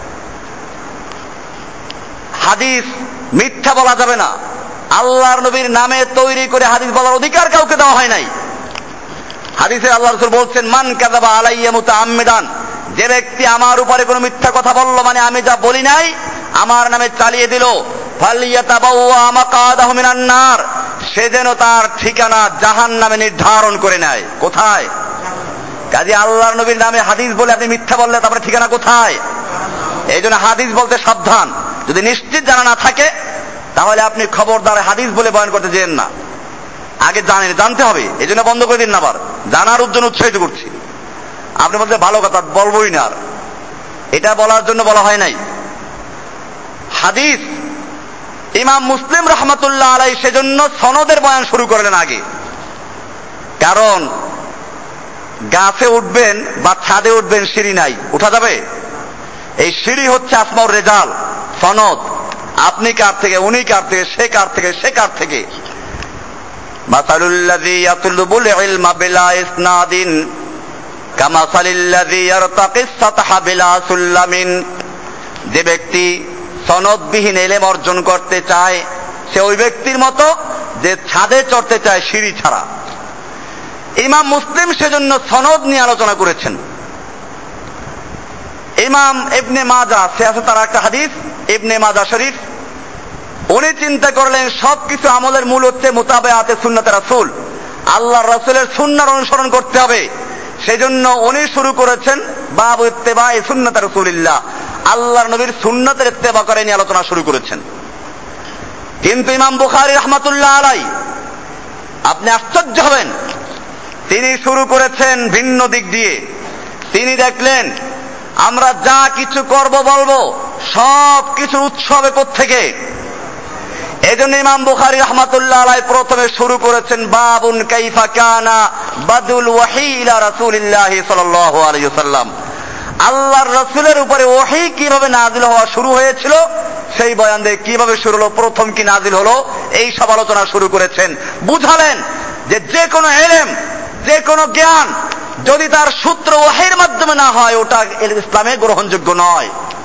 হাদিস মিথ্যা বলা যাবে না। আল্লাহর নবীর নামে তৈরি করে হাদিস বলার অধিকার কাউকে দেওয়া হয় নাই। হাদিসে আল্লাহ রাসূল বলছেন, মান কাযাবা আলাইয়া মুতাআম্মিদান, যে ব্যক্তি আমার উপরে কোনো মিথ্যা কথা বলল, মানে আমি যা বলি নাই আমার নামে চালিয়ে দিল, ফালিয়াতাবাওয়া মাকআদাহু মিনান নার, সে যেন তার ঠিকানা জাহান্নামে নির্ধারণ করে নেয়। কোথায়? কাজে আল্লাহর নবীর নামে হাদিস বলে আপনি মিথ্যা বললে তারপরে ঠিকানা কোথায়? এই জন্য হাদিস বলতে সাবধান। যদি নিশ্চিত জানা না থাকে তাহলে আপনি খবরদার হাদিস বলে বয়ান করতে যেন না। আগে জানতে হবে, এই জন্য বন্ধ করে দিন না। আবার জানার জন্য উৎসাহিত করছি। আপনি বলতে ভালো কথা, বলবোই না, আর এটা বলার জন্য বলা হয় নাই। হাদিস ইমাম মুসলিম রাহমাতুল্লাহ আলাইহি সেজন্য সনদের বয়ান শুরু করলেন আগে, কারণ গাছে উঠবেন বা ছাদে উঠবেন, সিঁড়ি নাই, উঠা যাবে? এই সিঁড়ি হচ্ছে আসমাউর রেজাল, সনদ। আপনি কার থেকে, উনি কার থেকে, সে কার থেকে, সে কার থেকে। মাসালুল্লাযী ইয়াতলুবুল ইলমা বিলা ইসনাদিন কামাসালিল্লাযী ইয়ারতাকিস সাতহা বিলা সুল্লামিন। যে ব্যক্তি সনদবিহীন ইলম অর্জন করতে চায় সে ওই ব্যক্তির মতো যে ছাদে চড়তে চায় সিঁড়ি ছাড়া। ইমাম মুসলিম সেজন্য সনদ নিয়ে আলোচনা করেছেন। ইমাম ইবনে মাজাহ, সে আছে তার একটা হাদিস ইবনে মাজাহ শরীফ, উনি চিন্তা করলেন সবকিছু আমলের মূল হচ্ছে মুতাবাআতে সুন্নাতে রাসূল, আল্লাহর রাসূলের সুন্নাহর অনুসরণ করতে হবে। সেজন্য উনি শুরু করেছেন বাবু ইত্তেবা'i সুন্নাতে রাসূলিল্লাহ, আল্লাহর নবীর সুন্নাতের ইত্তেবা করে নিয়ে আলোচনা শুরু করেছেন। কিন্তু ইমাম বুখারী রাহমাতুল্লাহ আলাইহি, আপনি আশ্চর্য হবেন, তিনি শুরু করেছেন ভিন্ন দিক দিয়ে। তিনি দেখলেন আমরা যা কিছু করব বলবো সব কিছুর উৎস হবে কোত্থেকে। এজন্য ইমাম বুখারী রাহমাতুল্লাহ আলাইহি প্রথমে শুরু করেছেন বাবুন কাইফা কানা বাদুল ওয়াহী ইলা রাসূলিল্লাহি সাল্লাল্লাহু আলাইহি ওয়াসাল্লাম, আল্লাহর রাসূলের উপরে ওহী কিভাবে নাযিল হওয়া শুরু হয়েছিল সেই বয়ান দিয়ে কিভাবে শুরু হলো, প্রথম কি নাযিল হলো, এই সব আলোচনা শুরু করেছেন। বুঝালেন যে কোনো ইলম, যে কোনো জ্ঞান যদি তার সূত্র ওহীর মাধ্যমে না হয় ওটা ইসলামে গ্রহণযোগ্য নয়।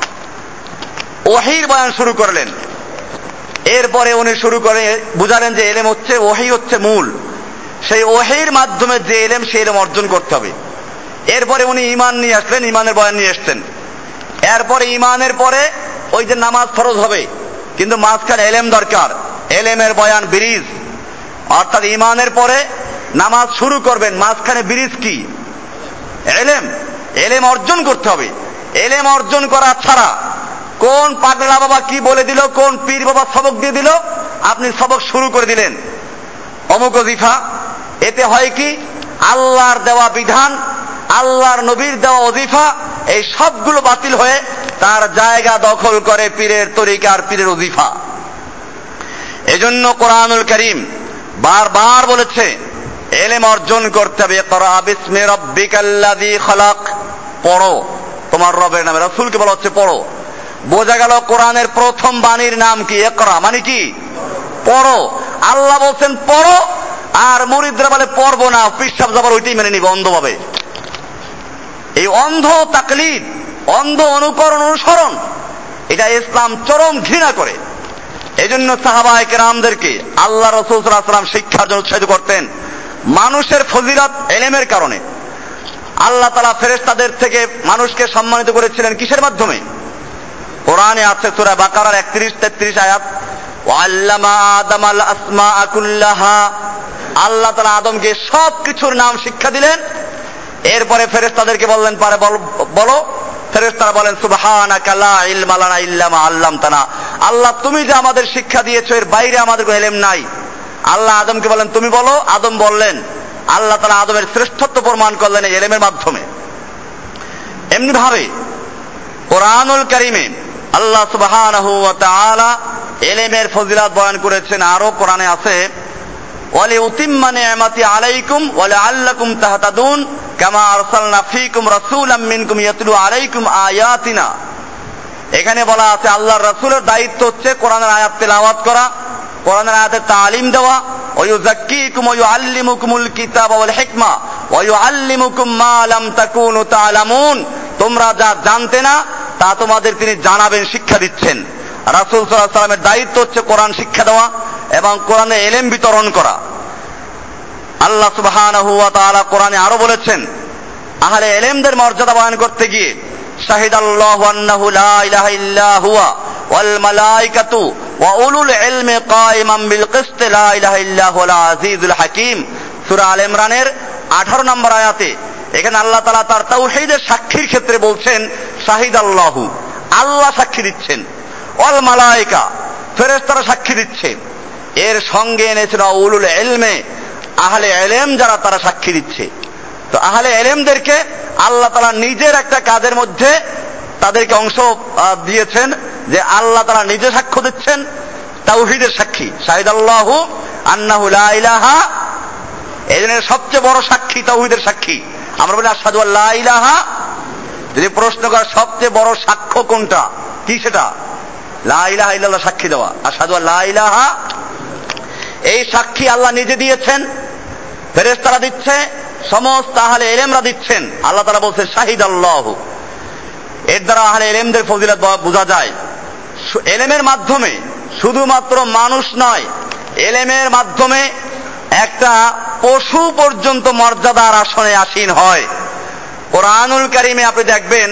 ওহীর বয়ান শুরু করলেন। এরপরে উনি শুরু করে বুঝালেন যে ইলম হচ্ছে ওহী হচ্ছে মূল, সেই ওহীর মাধ্যমে যে ইলম সেই ইলম অর্জন করতে হবে। এরপরে উনি ঈমান নিয়ে আসলেন, ঈমানের বয়ান নিয়ে আসছেন। এরপরে ঈমানের পরে ওই যে নামাজ ফরজ হবে, কিন্তু মাঝখানে ইলম দরকার, ইলমের বয়ান ব্রিজ, অর্থাৎ ঈমানের পরে নামাজ শুরু করবেন, মাঝখানে ব্রিজ কি? ইলম। ইলম অর্জন করতে হবে। ইলম অর্জন করা ছাড়া কোন পাগলা বাবা কি বলে দিল, কোন পীর বাবা সবক দিয়ে দিল, আপনি সবক শুরু করে দিলেন অমুক ওজিফা, এতে হয় কি আল্লাহর দেওয়া বিধান, আল্লাহর নবীর দেওয়া ওজিফা, এই সবগুলো বাতিল হয়ে তার জায়গা দখল করে পীরের তরিকার, পীরের ওজিফা। এজন্য কোরআনুল কারীম বারবার বলেছে ইলম অর্জন করতে হবে। ইকরা বিসমি রাব্বিকাল্লাযী খালাক, পড়ো তোমার রবের নামে। রাসূলকে বলা হচ্ছে পড়ো। বোঝা গেল কোরআনের প্রথম বাণীর নাম কি? ইকরা, মানে কি? পড়ো। আল্লাহ বলছেন পড়ো, আর মুরিদরা বলে পড়বো না, পিসাব যাবার ওইটাই মেনে নিব অন্ধভাবে। এই অন্ধ তাকলিদ, অন্ধ অনুকরণ, অনুসরণ, এটা ইসলাম চরম ঘৃণা করে। এজন্য সাহাবায়ে কেরামদেরকে আল্লাহ রাসূল সাল্লাল্লাহু আলাইহি ওয়াসাল্লাম শিক্ষার জন্য উৎসাহিত করতেন। মানুষের ফজিলত ইলমের কারণে। আল্লাহ তাআলা ফেরেশতাদের থেকে মানুষকে সম্মানিত করেছিলেন কিসের মাধ্যমে? কোরআনে আছে সূরা বাকারার 31-33 আয়াত, ওয়াল্লামা আদামাল আসমাআ কুল্লাহা, আল্লাহ তাআলা আদমকে সব কিছুর নাম শিক্ষা দিলেন। এরপরে ফেরেশতাদেরকে বললেন পারে বলো, ফেরেশতারা বলেন সুবহানাকা লা ইলমা লানা ইল্লা মা আল্লামতানা, আল্লাহ তুমি যে আমাদের শিক্ষা দিয়েছো এর বাইরে আমাদের কোনো ইলম নাই। আল্লাহ আদমকে বলেন তুমি বলো, আদম বললেন। আল্লাহ তাআলা আদমের শ্রেষ্ঠত্ব প্রমাণ করলেন এই ইলমের মাধ্যমে। এমনি ভাবে কোরআনুল কারীমে আল্লাহ সুবহানাহু ওয়া তাআলা ইলমের ফজিলত বয়ান করেছেন। আরো কোরআনে আছে ওয়ালিউতিম্মা নি'মাতি আলাইকুম ওয়া লাআল্লাকুম তাহতাদুন কামা আরসালনা ফীকুম রাসূলাম মিনকুম ইয়াতলু আলাইকুম আয়াতিনা। এখানে বলা আছে আল্লাহর রাসূলের দায়িত্ব হচ্ছে কোরআনের আয়াত তেলাওয়াত করা, কোরআনের আয়াতের তালিম দেওয়া, ওয়া ইউযাক্কিকুম ওয়া ইউআল্লিমুকুমুল কিতাবা ওয়াল হিকমা ওয়া ইউআল্লিমুকুম মা লাম তাকুনু তা'লামুন, তোমরা যা জানতে না তা তোমাদের তিনি জানাবেন, শিক্ষা দিচ্ছেন। রাসূল সাল্লাল্লাহু আলাইহি ওয়াসাল্লামের দায়িত্ব হচ্ছে কোরআন শিক্ষা দেওয়া এবং কোরআনে ইলম বিতরণ করা। আল্লাহ সুবহানাহু ওয়া তাআলা কোরআনে আরো বলেছেন আহলে ইলমদের মর্যাদা বয়ান করতে গিয়ে, শাহিদাল্লাহু আন্নাহু লা ইলাহা ইল্লা হুয়া ওয়াল মালাইকাতু ওয়া উলুল ইলমি কায়িমান বিল কিসত লা ইলাহা ইল্লা হুয়াল আজিজুল হাকীম। সূরা আলে ইমরানের 18 নম্বর আয়াতে এখানে আল্লাহ তাআলা তার তাওহীদের সাক্ষীর ক্ষেত্রে বলছেন শাহিদাল্লাহু, আল্লাহ সাক্ষী দিচ্ছেন, ওয়াল মালাইকা, ফেরেশতারা সাক্ষী দিচ্ছে। এর সঙ্গে এনেছিল উলুল ইলমে, আহলে ইলম যারা তারা সাক্ষী দিচ্ছে। তো আহলে ইলমদেরকে আল্লাহ তাআলা নিজের একটা কাজের মধ্যে তাদেরকে অংশ দিয়েছেন যে আল্লাহ তাআলা নিজে সাক্ষ্য দিচ্ছেন, তাওহীদের সাক্ষী। শাহিদাল্লাহু আন্নাহু লা ইলাহা, এই জন্য সবচেয়ে বড় সাক্ষী তাওহীদের সাক্ষী। আমরা বলি আশহাদু আল্লা ইলাহা। যদি প্রশ্ন করার সবচেয়ে বড় সাক্ষ্য কোনটা, কি সেটা? লা ইলাহা ইল্লাল্লাহ সাক্ষী দেওয়া, আশহাদু আল্লা ইলাহা। এই সাক্ষী আল্লাহ নিজে দিয়েছেন, ফেরেশতারা দিচ্ছে, সমস্ত আহলে ইলমরা দিচ্ছেন। আল্লাহ তাআলা বলছেন শাহিদ আল্লাহ। এর দ্বারা আহলে ইলমদের ফজিলত বোঝা যায়। ইলমের মাধ্যমে শুধুমাত্র মানুষ নয়, ইলমের মাধ্যমে একটা পশু পর্যন্ত মর্যাদার আসনে আসীন হয়। কোরআনুল কারীমে আপনি দেখবেন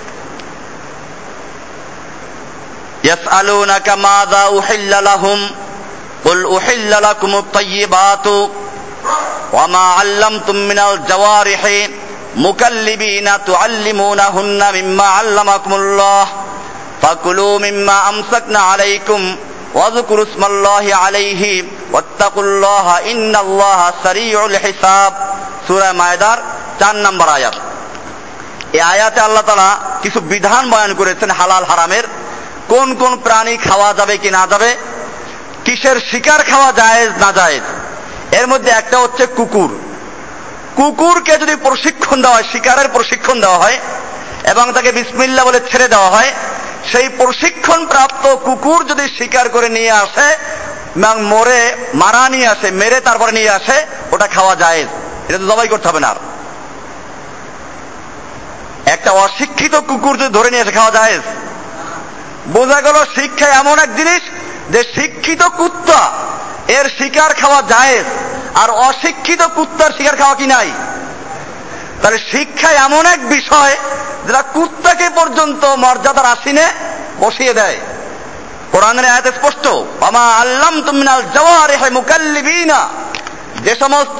ইয়াসআলুনাকা মাযা উহিল্লা লাহুম কুল উহিল্লা লাকুমুত তাইয়্যিবাতু ওয়া মা আল্লামতুম মিনাল জাওয়ারিহি মুকাল্লিবিনা তুআল্লিমুনাহুন্না মিম্মা আল্লামাকুমুল্লাহ ফাকুলু মিম্মা আমসাকনা আলাইকুম ওয়াযকুরু ইসমাল্লাহি আলাইহি ওয়াত্তাকুল্লাহা ইন্নাল্লাহা সারিউল হিসাব। সূরা মায়েদার 4 নম্বর আয়াত। এই আয়াতে আল্লাহ তাআলা কিছু বিধান বয়ান করেছেন হালাল হারামের। কোন কোন প্রাণী খাওয়া যাবে কি না যাবে, কিসের শিকার খাওয়া জায়েজ না জায়েজ। এর মধ্যে একটা হচ্ছে কুকুর। কুকুরকে যদি প্রশিক্ষণ দেওয়া হয়, শিকারের প্রশিক্ষণ দেওয়া হয় এবং তাকে বিসমিল্লাহ বলে ছেড়ে দেওয়া হয়, সেই প্রশিক্ষণ প্রাপ্ত কুকুর যদি শিকার করে নিয়ে আসে এবং মারা নিয়ে আসে, মেরে তারপরে নিয়ে আসে, ওটা খাওয়া জায়েজ। এটা তো জবাই করতে হবে না। একটা অশিক্ষিত কুকুর যদি ধরে নিয়ে এসে খাওয়া জায়েজ? বোঝা গেল শিক্ষা এমন এক জিনিস যে শিক্ষিত কুত্তা এর শিকার খাওয়া জায়েজ, আর অশিক্ষিত কুত্তার শিকার খাওয়া কি নাই? তাহলে শিক্ষা এমন এক বিষয় যেটা কুত্তাকে পর্যন্ত মর্যাদার আসীনে বসিয়ে দেয়। কোরআনের আয়াতে স্পষ্ট, ওয়ামা আল্লামতুম মিনাল জাওয়ারিহি মুকাল্লিবিনা, যে সমস্ত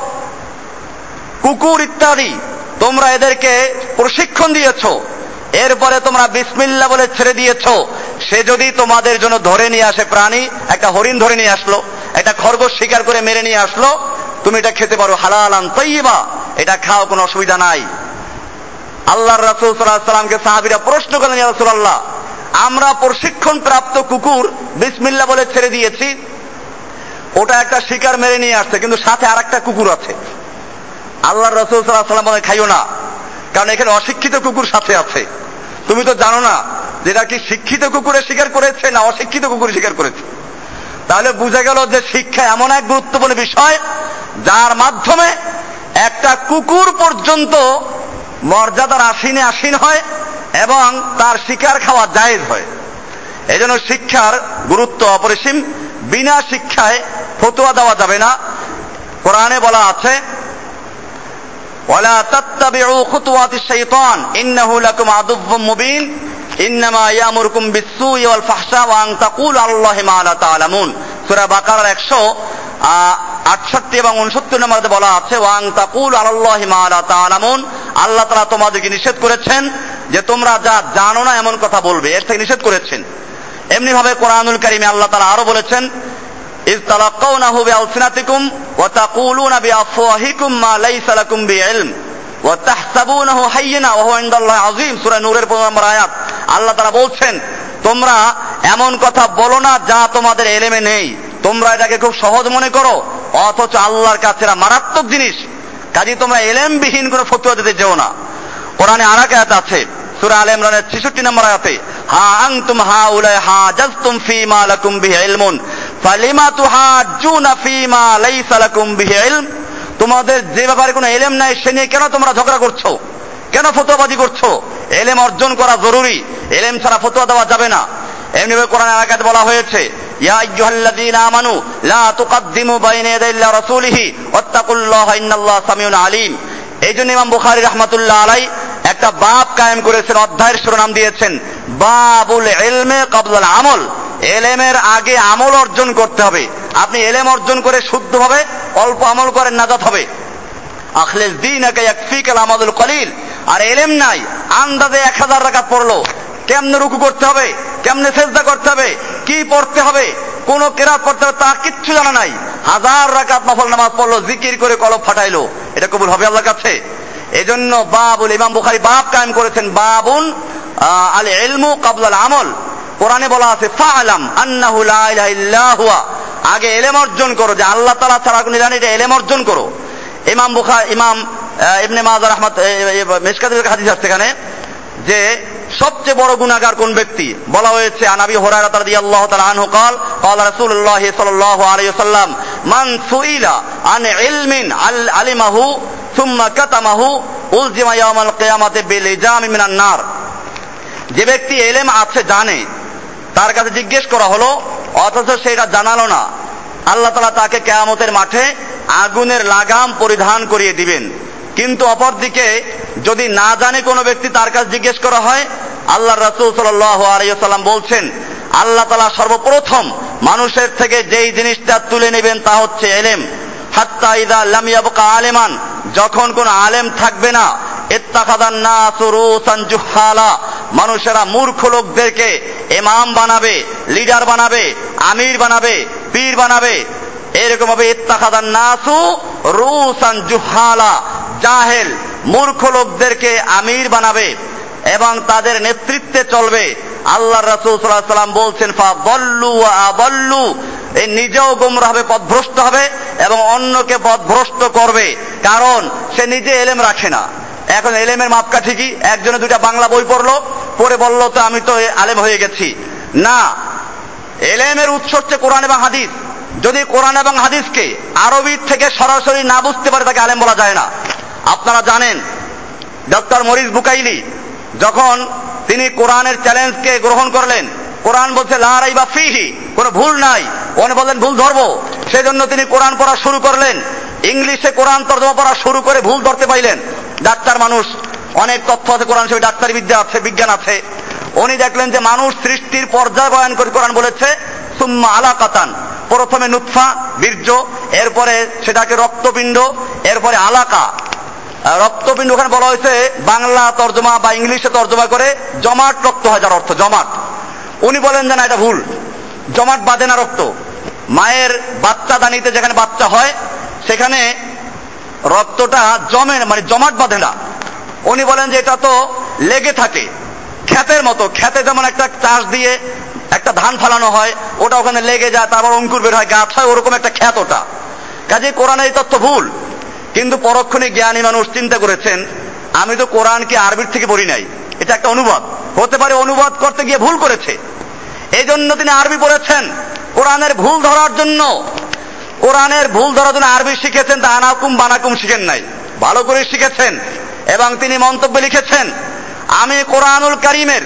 কুকুর ইত্যাদি তোমরা এদেরকে প্রশিক্ষণ দিয়েছো, এরপরে তোমরা বিসমিল্লাহ বলে ছেড়ে দিয়েছো, সে যদি তোমাদের জন্য ধরে নিয়ে আসে প্রাণী, একটা হরিণ ধরে নিয়ে আসলো, একটা খরগোশ শিকার করে মেরে নিয়ে আসলো, তুমি এটা খেতে পারো, হালালান তাইয়্যিবা, এটা খাও, কোনো অসুবিধা নাই। আল্লাহর রাসূল সাল্লাল্লাহু আলাইহি ওয়াসাল্লামকে সাহাবীরা প্রশ্ন করলেন, ইয়া রাসূলুল্লাহ, আমরা প্রশিক্ষণ প্রাপ্ত কুকুর বিসমিল্লাহ বলে ছেড়ে দিয়েছি, ওটা একটা শিকার মেরে নিয়ে আসছে, কিন্তু সাথে আরেকটা কুকুর আছে। আল্লাহর রাসূল সাল্লাল্লাহু আলাইহি ওয়াসাল্লাম বলেন, খাইও না, কারণ এখানে অশিক্ষিত কুকুর সাথে আছে। তুমি তো জানো না যেটা কি শিক্ষিত কুকুরে শিকার করেছে না অশিক্ষিত কুকুরে শিকার করেছে। তাহলে বুঝা গেল যে শিক্ষা এমন এক গুরুত্বপূর্ণ বিষয় যার মাধ্যমে একটা কুকুর পর্যন্ত মর্যাদার আসীনে আসীন হয় এবং তার শিকার খাওয়া জায়েজ হয়। এজন্য শিক্ষার গুরুত্ব অপরিসীম। বিনা শিক্ষায় ফতোয়া দেওয়া যাবে না। কোরআনে বলা আছে, ওয়ালা তাত্তাবিউ খুতুওয়াতিশ শাইতান ইন্নাহু লাকুম আদুউম মুবিন ইন্নামা ইয়ামুরুকুম বিস-সুই ওয়াল ফাহশা ওয়া আন তাকুলু আলাল্লাহি মা লা তা'লামুন। সূরা বাকারার 168 এবং 69 নম্বরে বলা আছে, ওয়া আন তাকুলু আলাল্লাহি মা লা তা'লামুন, আল্লাহ তাআলা তোমাদেরকে নিষেধ করেছেন যে তোমরা যা জানো না এমন কথা বলবে, এর থেকে নিষেধ করেছেন। এমনি ভাবে কোরআনুল কারীমে আল্লাহ তাআলা আরো বলেছেন, ইয তালাক্কাউনাহু বিআলসিনাতিকুম ওয়া তাকুলুনা বিআফওয়াহিকুম মা লাইসা লাকুম বিইলম ওয়া তাহসাবুনাহু হায়্যিনা ওয়া হুয়া ইনদাল্লাহি আযীম। সূরা নূরের 15 নম্বর আয়াত। আল্লাহ তাআলা বলছেন, তোমরা এমন কথা বলো না যা তোমাদের এলেমে নেই, তোমরা এটাকে খুব সহজ মনে করো, অথচ আল্লাহর কাছে এটা মারাত্মক জিনিস। কাজেই তোমরা এলেমবিহীন কোনো ফতোয়া দিতে যেও না। কোরআনে আরেক আয়াত আছে, সূরা আলে ইমরানের 66 নম্বর আয়াতে, হা আনতুম হাউলাই হাজাজতুম ফীমা লাকুম বিহি ইলমুন ফালিমা তুহাজ্জুনা ফীমা লাইসা লাকুম বিহি ইলম। তোমাদের যে ব্যাপারে কোনো ইলম নাই সে নিয়ে কেন তোমরা ঝগড়া করছো, কেন ফতোয়াবাজি করছো? ইলম অর্জন করা জরুরি, ইলম ছাড়া ফতোয়া দেওয়া যাবে না। এমনিভাবে কোরআনে আরেক আয়াতে বলা হয়েছে, ইয়া আইয়ুহাল্লাযীনা আমানু লা তুকদ্দিমু বাইনা ইয়াদাইল্লাহি ওয়া রাসূলিহি ওয়াত্তাকুল্লাহা ইন্নাল্লাহা সামিউন আলীম। এই জন্য ইমাম বুখারী রাহমাতুল্লাহ আলাই একটা বাব কায়েম করেছেন, অধ্যায়ের শিরোনাম দিয়েছেন বাবুল ইলমে ক্বাবলাল আমল। এলেমের আগে আমল অর্জন করতে হবে। আপনি এলেম অর্জন করে শুদ্ধভাবে অল্প আমল করেন, নাজাত হবে। আখলিস দীনাকা ইয়াকফিকাল আমালুল কলিল। আর এলেম নাই, আন্দাজে 1000 রাকাত পড়লো, কেমনে রুকু করতে হবে, কেমনে সেজদা করতে হবে, কি পড়তে হবে, কোন কেরাত করতে হবে তা কিচ্ছু জানা নাই। 1000 রাকাত নফল নামাজ পড়লো, জিকির করে কলব ফাটাইলো, এটা কবুল হবে আল্লাহর কাছে? এজন্য বাবুল, ইমাম বুখারী বাব কায়েম করেছেন বাবুন আল ইলমু ক্বাবলাল আমল। কোরআনে বলা আছে, ফা'লাম আন্নাহু লা ইলাহা ইল্লা হুয়া। আগে ইলম অর্জন করো যে আল্লাহ তাআলা ছাড়া কোনো জানি, এটা ইলম অর্জন করো। ইমাম ইবনে মাজাহ রাহমাত মিশকাতের হাদিস আছে এখানে যে সবচেয়ে বড় গুনাহগার কোন ব্যক্তি বলা হয়েছে। আন আবি হুরায়রা রাদিয়াল্লাহু তাআলা আনহু قال قال رسول الله صلى الله عليه وسلم من سئل عن علم علمه ثم كتمه উলজিমা ইয়াউমাল কিয়ামাতি বিলিজামি মিনান নার। যে ব্যক্তি ইলম আছে জানে, তার কাছে জিজ্ঞেস করা হলো অথচ সেটা জানালো না, আল্লাহ তাআলা তাকে কিয়ামতের মাঠে আগুনের লাগাম পরিধান করিয়ে দিবেন। কিন্তু অপরদিকে যদি না জানে কোনো ব্যক্তি তার কাছে জিজ্ঞেস করা হয়, আল্লাহর রাসূল সাল্লাল্লাহু আলাইহি ওয়াসাল্লাম বলছেন আল্লাহ তাআলা সর্বপ্রথম মানুষের থেকে যেই জিনিসটা তুলে নেবেন তা হচ্ছে ইলম। হাত্তা ইযা লাম ইয়াবকা আলিমান, যখন কোন আলেম থাকবে না, ইত্তাখাযান নাসু রুসান জুহালা, মানুষেরা মূর্খ লোকদেরকে ইমাম বানাবে, লিডার বানাবে, আমির বানাবে, পীর বানাবে। এরকম ভাবে ইত্তাখাযান নাসু রুসান জুহালা, জাহেল মূর্খ লোকদেরকে আমির বানাবে এবং তাদের নেতৃত্বে চলবে। আল্লাহর রাসূল সাল্লাল্লাহু আলাইহি ওয়াসাল্লাম বলছেন ফাদাল্লু ওয়া আদাল্লু, এই নিজেও গোমরাহ হবে, পথভ্রষ্ট হবে এবং অন্যকে পথভ্রষ্ট করবে, কারণ সে নিজে ইলম রাখে না। এখন ইলমের মাপকাঠি কি? একজনে দুইটা বাংলা বই পড়লো, পড়ে বলল তো আমি তো আলেম হয়ে গেছি। না, ইলমের উৎস হচ্ছে কোরআন এবং হাদিস। যদি কোরআন এবং হাদিসকে আরবির থেকে সরাসরি না বুঝতে পারে তাকে আলেম বলা যায় না। আপনারা জানেন ডক্টর মরিস বুকাইলি যখন তিনি কোরআনের চ্যালেঞ্জকে গ্রহণ করলেন, কোরআন বলছে লা রাইবা ফিহি, কোনো ভুল নাই, উনি বললেন ভুল ধরবো, সেজন্য তিনি কোরআন পড়া শুরু করলেন। ইংলিশে কোরআন তর্জমা পড়া শুরু করে ভুল ধরতে পাইলেন। ডাক্তার মানুষ, অনেক তথ্য আছে কোরআন শরীফে, ডাক্তারি বিদ্যা আছে, বিজ্ঞান আছে। উনি দেখলেন যে মানুষ সৃষ্টির পর্যায় বয়ান করে কোরআন বলেছে সুম্মা আলাকাতান, প্রথমে নুতফা বীর্য, এরপরে সেটাকে রক্তপিণ্ড, এরপরে আলাকা রক্তপিণ্ড। ওখানে বলা হয়েছে বাংলা তর্জমা বা ইংলিশে তর্জমা করে জমাট রক্ত হয়, যার অর্থ জমাট। উনি বলেন যে না, এটা ভুল, জমাট বাঁধে না রক্ত। মায়ের বাচ্চা দানিতে যেখানে বাচ্চা হয় সেখানে রক্তটা জমে, মানে জমাট বাঁধে না। উনি বলেন যে এটা তো লেগে থাকে ক্ষেতের মতো, ক্ষেতে যেমন একটা চাষ দিয়ে একটা ধান ফালানো হয়, ওটা ওখানে লেগে যায়, তারপর অঙ্কুর বের হয়, গাছ হয়, ওরকম একটা ক্ষেত ওটা। কাজে কোরআনের এই তথ্য ভুল। কিন্তু পরক্ষণে জ্ঞানী মানুষ চিন্তা করেছেন আমি তো কোরআনকে আরবির থেকে পড়ি নাই, এটা একটা অনুবাদ হতে পারে, অনুবাদ করতে গিয়ে ভুল করেছে, এই জন্য তিনি আরবি পড়েছেন। কোরআনের ভুল ধরার জন্য, কোরআনের ভুল ধরার জন্য আরবি শিখেছেন, তা আনাকুম বানাকুম শিখেন নাই, ভালো করে শিখেছেন। এবং তিনি মন্তব্যে লিখেছেন আমি কোরআনুল কারীমের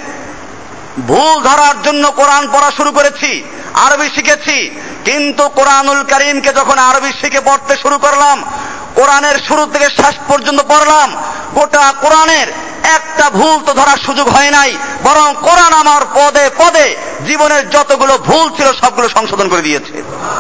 ভুল ধরার জন্য কোরআন পড়া শুরু করেছি, আরবি শিখেছি, কিন্তু কোরআনুল কারীমকে যখন আরবি শিখে পড়তে শুরু করলাম, কোরআনের শুরু থেকে শেষ পর্যন্ত পড়লাম, গোটা কোরআনের একটা ভুল তো ধরার সুযোগ হয় নাই, বরং কোরআন আমার পদে পদে জীবনের যতগুলো ভুল ছিল সবগুলো সংশোধন করে দিয়েছে।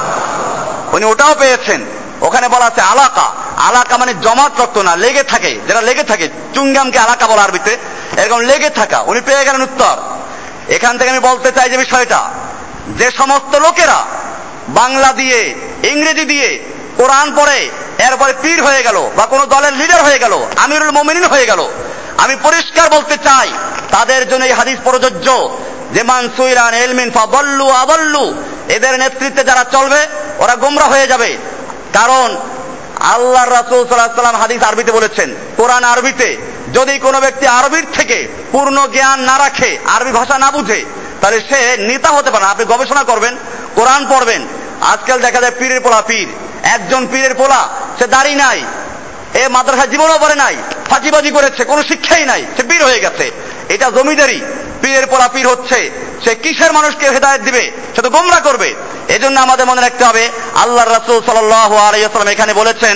উনি ওটাও পেয়েছেন। ওখানে বলা আছে আলাকা, আলাকা মানে জমাট রক্ত না, লেগে থাকে, যেটা লেগে থাকে, চুঙ্গামকে আলাকা বলা আরবিতে, এরকম লেগে থাকা। উনি পেয়ে গেলেন উত্তর। এখান থেকে আমি বলতে চাই যে বিষয়টা, যে সমস্ত লোকেরা বাংলা দিয়ে ইংরেজি দিয়ে কোরআন পড়ে এরপরে পীর হয়ে গেল বা কোন দলের লিডার হয়ে গেল, আমিরুল মুমিনিন হয়ে গেল, আমি পরিষ্কার বলতে চাই তাদের জন্য এই হাদিস প্রযোজ্য যে মান সুইলা আন ইলমিন ফাদাল্লু আদাল্লু, এদের নেতৃত্বে যারা চলবে ওরা গোমরা হয়ে যাবে। কারণ আল্লাহর রাসূল সাল্লাল্লাহু আলাইহি ওয়াসাল্লাম হাদিস আরবিতে বলেছেন, কোরআন আরবিতে। যদি কোনো ব্যক্তি আরবির থেকে পূর্ণ জ্ঞান না রাখে, আরবি ভাষা না বুঝে, তাহলে সে নেতা হতে পারে না। আপনি গবেষণা করবেন, কোরআন পড়বেন, আজকাল দেখা যায় পীরের পোলা পীর, একজন পীরের পোলা, সে দাড়ি নাই, এ মাদ্রাসা জীবনও পড়ে নাই, ফাঁকিবাজি করেছে, কোনো শিক্ষাই নাই, সে পীর হয়ে গেছে। এটা জমিদারি। পীরের পোলা পীর হচ্ছে, সে কিসের মানুষকে হেদায়েত দিবে? সে তো গোমরাহ করবে। এজন্য আমাদের মনে রাখতে হবে আল্লাহর রাসূল সাল্লাল্লাহু আলাইহি ওয়াসাল্লাম এখানে বলেছেন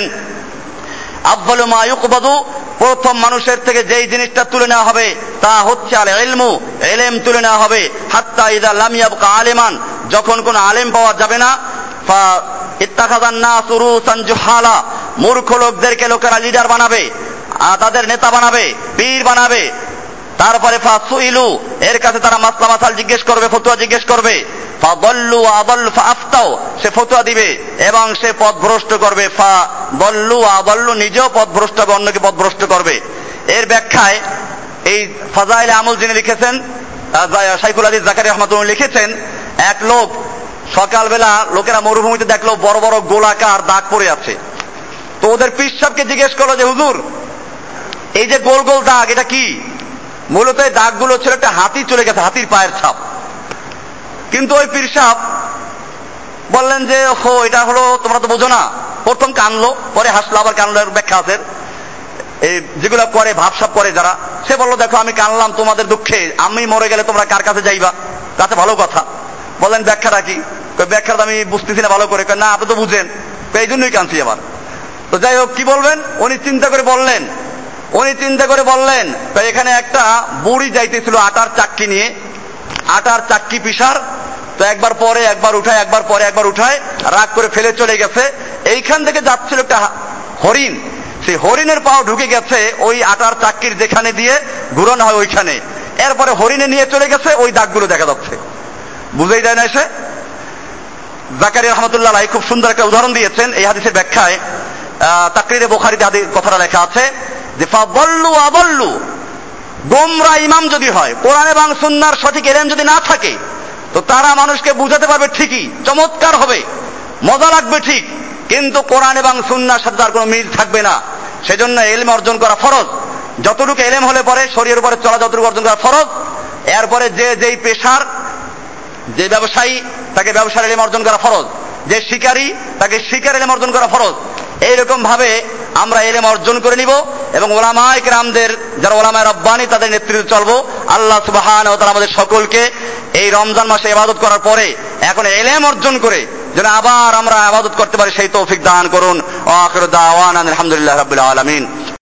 আফদালু মা ইউকবাদু, প্রথম মানুষের থেকে যেই জিনিসটা তুলে নেওয়া হবে তা হচ্ছে আল ইলমু, ইলম তুলে নেওয়া হবে। হাত্তা ইযা লাম ইয়াবকা আলিমান, যখন কোন আলেম পাওয়া যাবে না, ফা ইত্তাখাযান নাসু রুসান জুহালা, মূর্খ লোকদেরকে লোকেরা লিডার বানাবে, তাদের নেতা বানাবে, পীর বানাবে। তারপরে ফাসুইলু, এর কাছে তারা মাসলা মাসাল জিজ্ঞেস করবে, ফতোয়া জিজ্ঞেস করবে। ফাদাল্লু আদাল্লু ফাআফতাও, সে ফতোয়া দিবে এবং সে পথভ্রষ্ট করবে। ফাদাল্লু আদাল্লু, নিজেও পথভ্রষ্ট হবে, অন্যকে পথভ্রষ্ট করবে। এর ব্যাখ্যায় এই ফাজাইলে আমল যিনি লিখেছেন শাইখুল হাদিস জাকারিয়া রাহমাতুল্লাহ লিখেছেন, এক লোক সকালবেলা লোকেরা মরুভূমিতে দেখলো বড় বড় গোলাকার দাগ পড়ে আছে, তো ওদের পীর সাহেবকে জিজ্ঞেস করলো যে হুজুর এই যে গোল গোল দাগ, এটা কি? মূলত এই দাগগুলো ছিল একটা হাতি চলে গেছে, হাতির পায়ের ছাপ। কিন্তু ওই পীর সাহেব বললেন যে এটা হলো, তোমরা তো বোঝো না। প্রথম কানলো, পরে হাসলো, আবার কানলো, ব্যাখ্যা আছে এই যেগুলো করে ভাবসাব করে যারা। সে বললো দেখো আমি কানলাম তোমাদের দুঃখে, আমি মরে গেলে তোমরা কার কাছে যাইবা? তাতে ভালো কথা। বললেন ব্যাখ্যাটা কি? ব্যাখ্যাটা আমি বুঝতেছি না ভালো করে। না আপনি তো বুঝেন, এই জন্যই কানছি আবার। তো যাই হোক, কি বলবেন? উনি চিন্তা করে বললেন এখানে একটা বুড়ি যাইতেছিল আটার চাক্কি নিয়ে, আটার চাক্কি পিসার। তো একবার পরে একবার উঠায়, একবার পরে একবার উঠায়, রাগ করে ফেলে চলে গেছে। এইখান থেকে যাচ্ছিল একটা হরিণ, সেই হরিণের পাও ঢুকে গেছে ওই আটার চাক্কির যেখানে দিয়ে ঘুরানো হয় ওইখানে। এরপরে হরিণে নিয়ে চলে গেছে, ওই দাগগুলো দেখা যাচ্ছে। বুঝেই যায় না এসে? জাকারিয়া রহমতুল্লাহ আলাইহি খুব সুন্দর একটা উদাহরণ দিয়েছেন এই হাদিসের ব্যাখ্যায়। তাকরিরে বুখারীতে কথাটা লেখা আছে যে ফাদাল্লু আদাল্লু, গোমরা ইমাম যদি হয়, কোরআন এবং সুন্নাহর সঠিক ইলম যদি না থাকে, তো তারা মানুষকে বুঝাতে পারবে ঠিকই, চমৎকার হবে, মজা লাগবে ঠিক, কিন্তু কোরআন এবং সুন্নাহর সাথে তার কোনো মিল থাকবে না। সেজন্য ইলম অর্জন করা ফরজ। যতটুকু ইলম হলে পরে শরীরের উপরে চলা, যতটুকু অর্জন করা ফরজ। এরপরে যে যেই পেশার, যে ব্যবসায়ী তাকে ব্যবসার ইলম অর্জন করা ফরজ, যে শিকারী তাকে শিকার ইলম অর্জন করা ফরজ। এইরকম ভাবে আমরা ইলম অর্জন করে নিব এবং উলামায়ে কেরামদের, যারা উলামায়ে রব্বানী, তাদের নেতৃত্বে চলবো। আল্লাহ সুবহানাহু ওয়া তাআলা আমাদের সকলকে এই রমজান মাসে ইবাদত করার পরে এখন ইলম অর্জন করে যেন আবার আমরা ইবাদত করতে পারি সেই তৌফিক দান করুন। ওয়া আখিরু দাওয়ানা আলহামদুলিল্লাহি রাব্বিল আলামিন।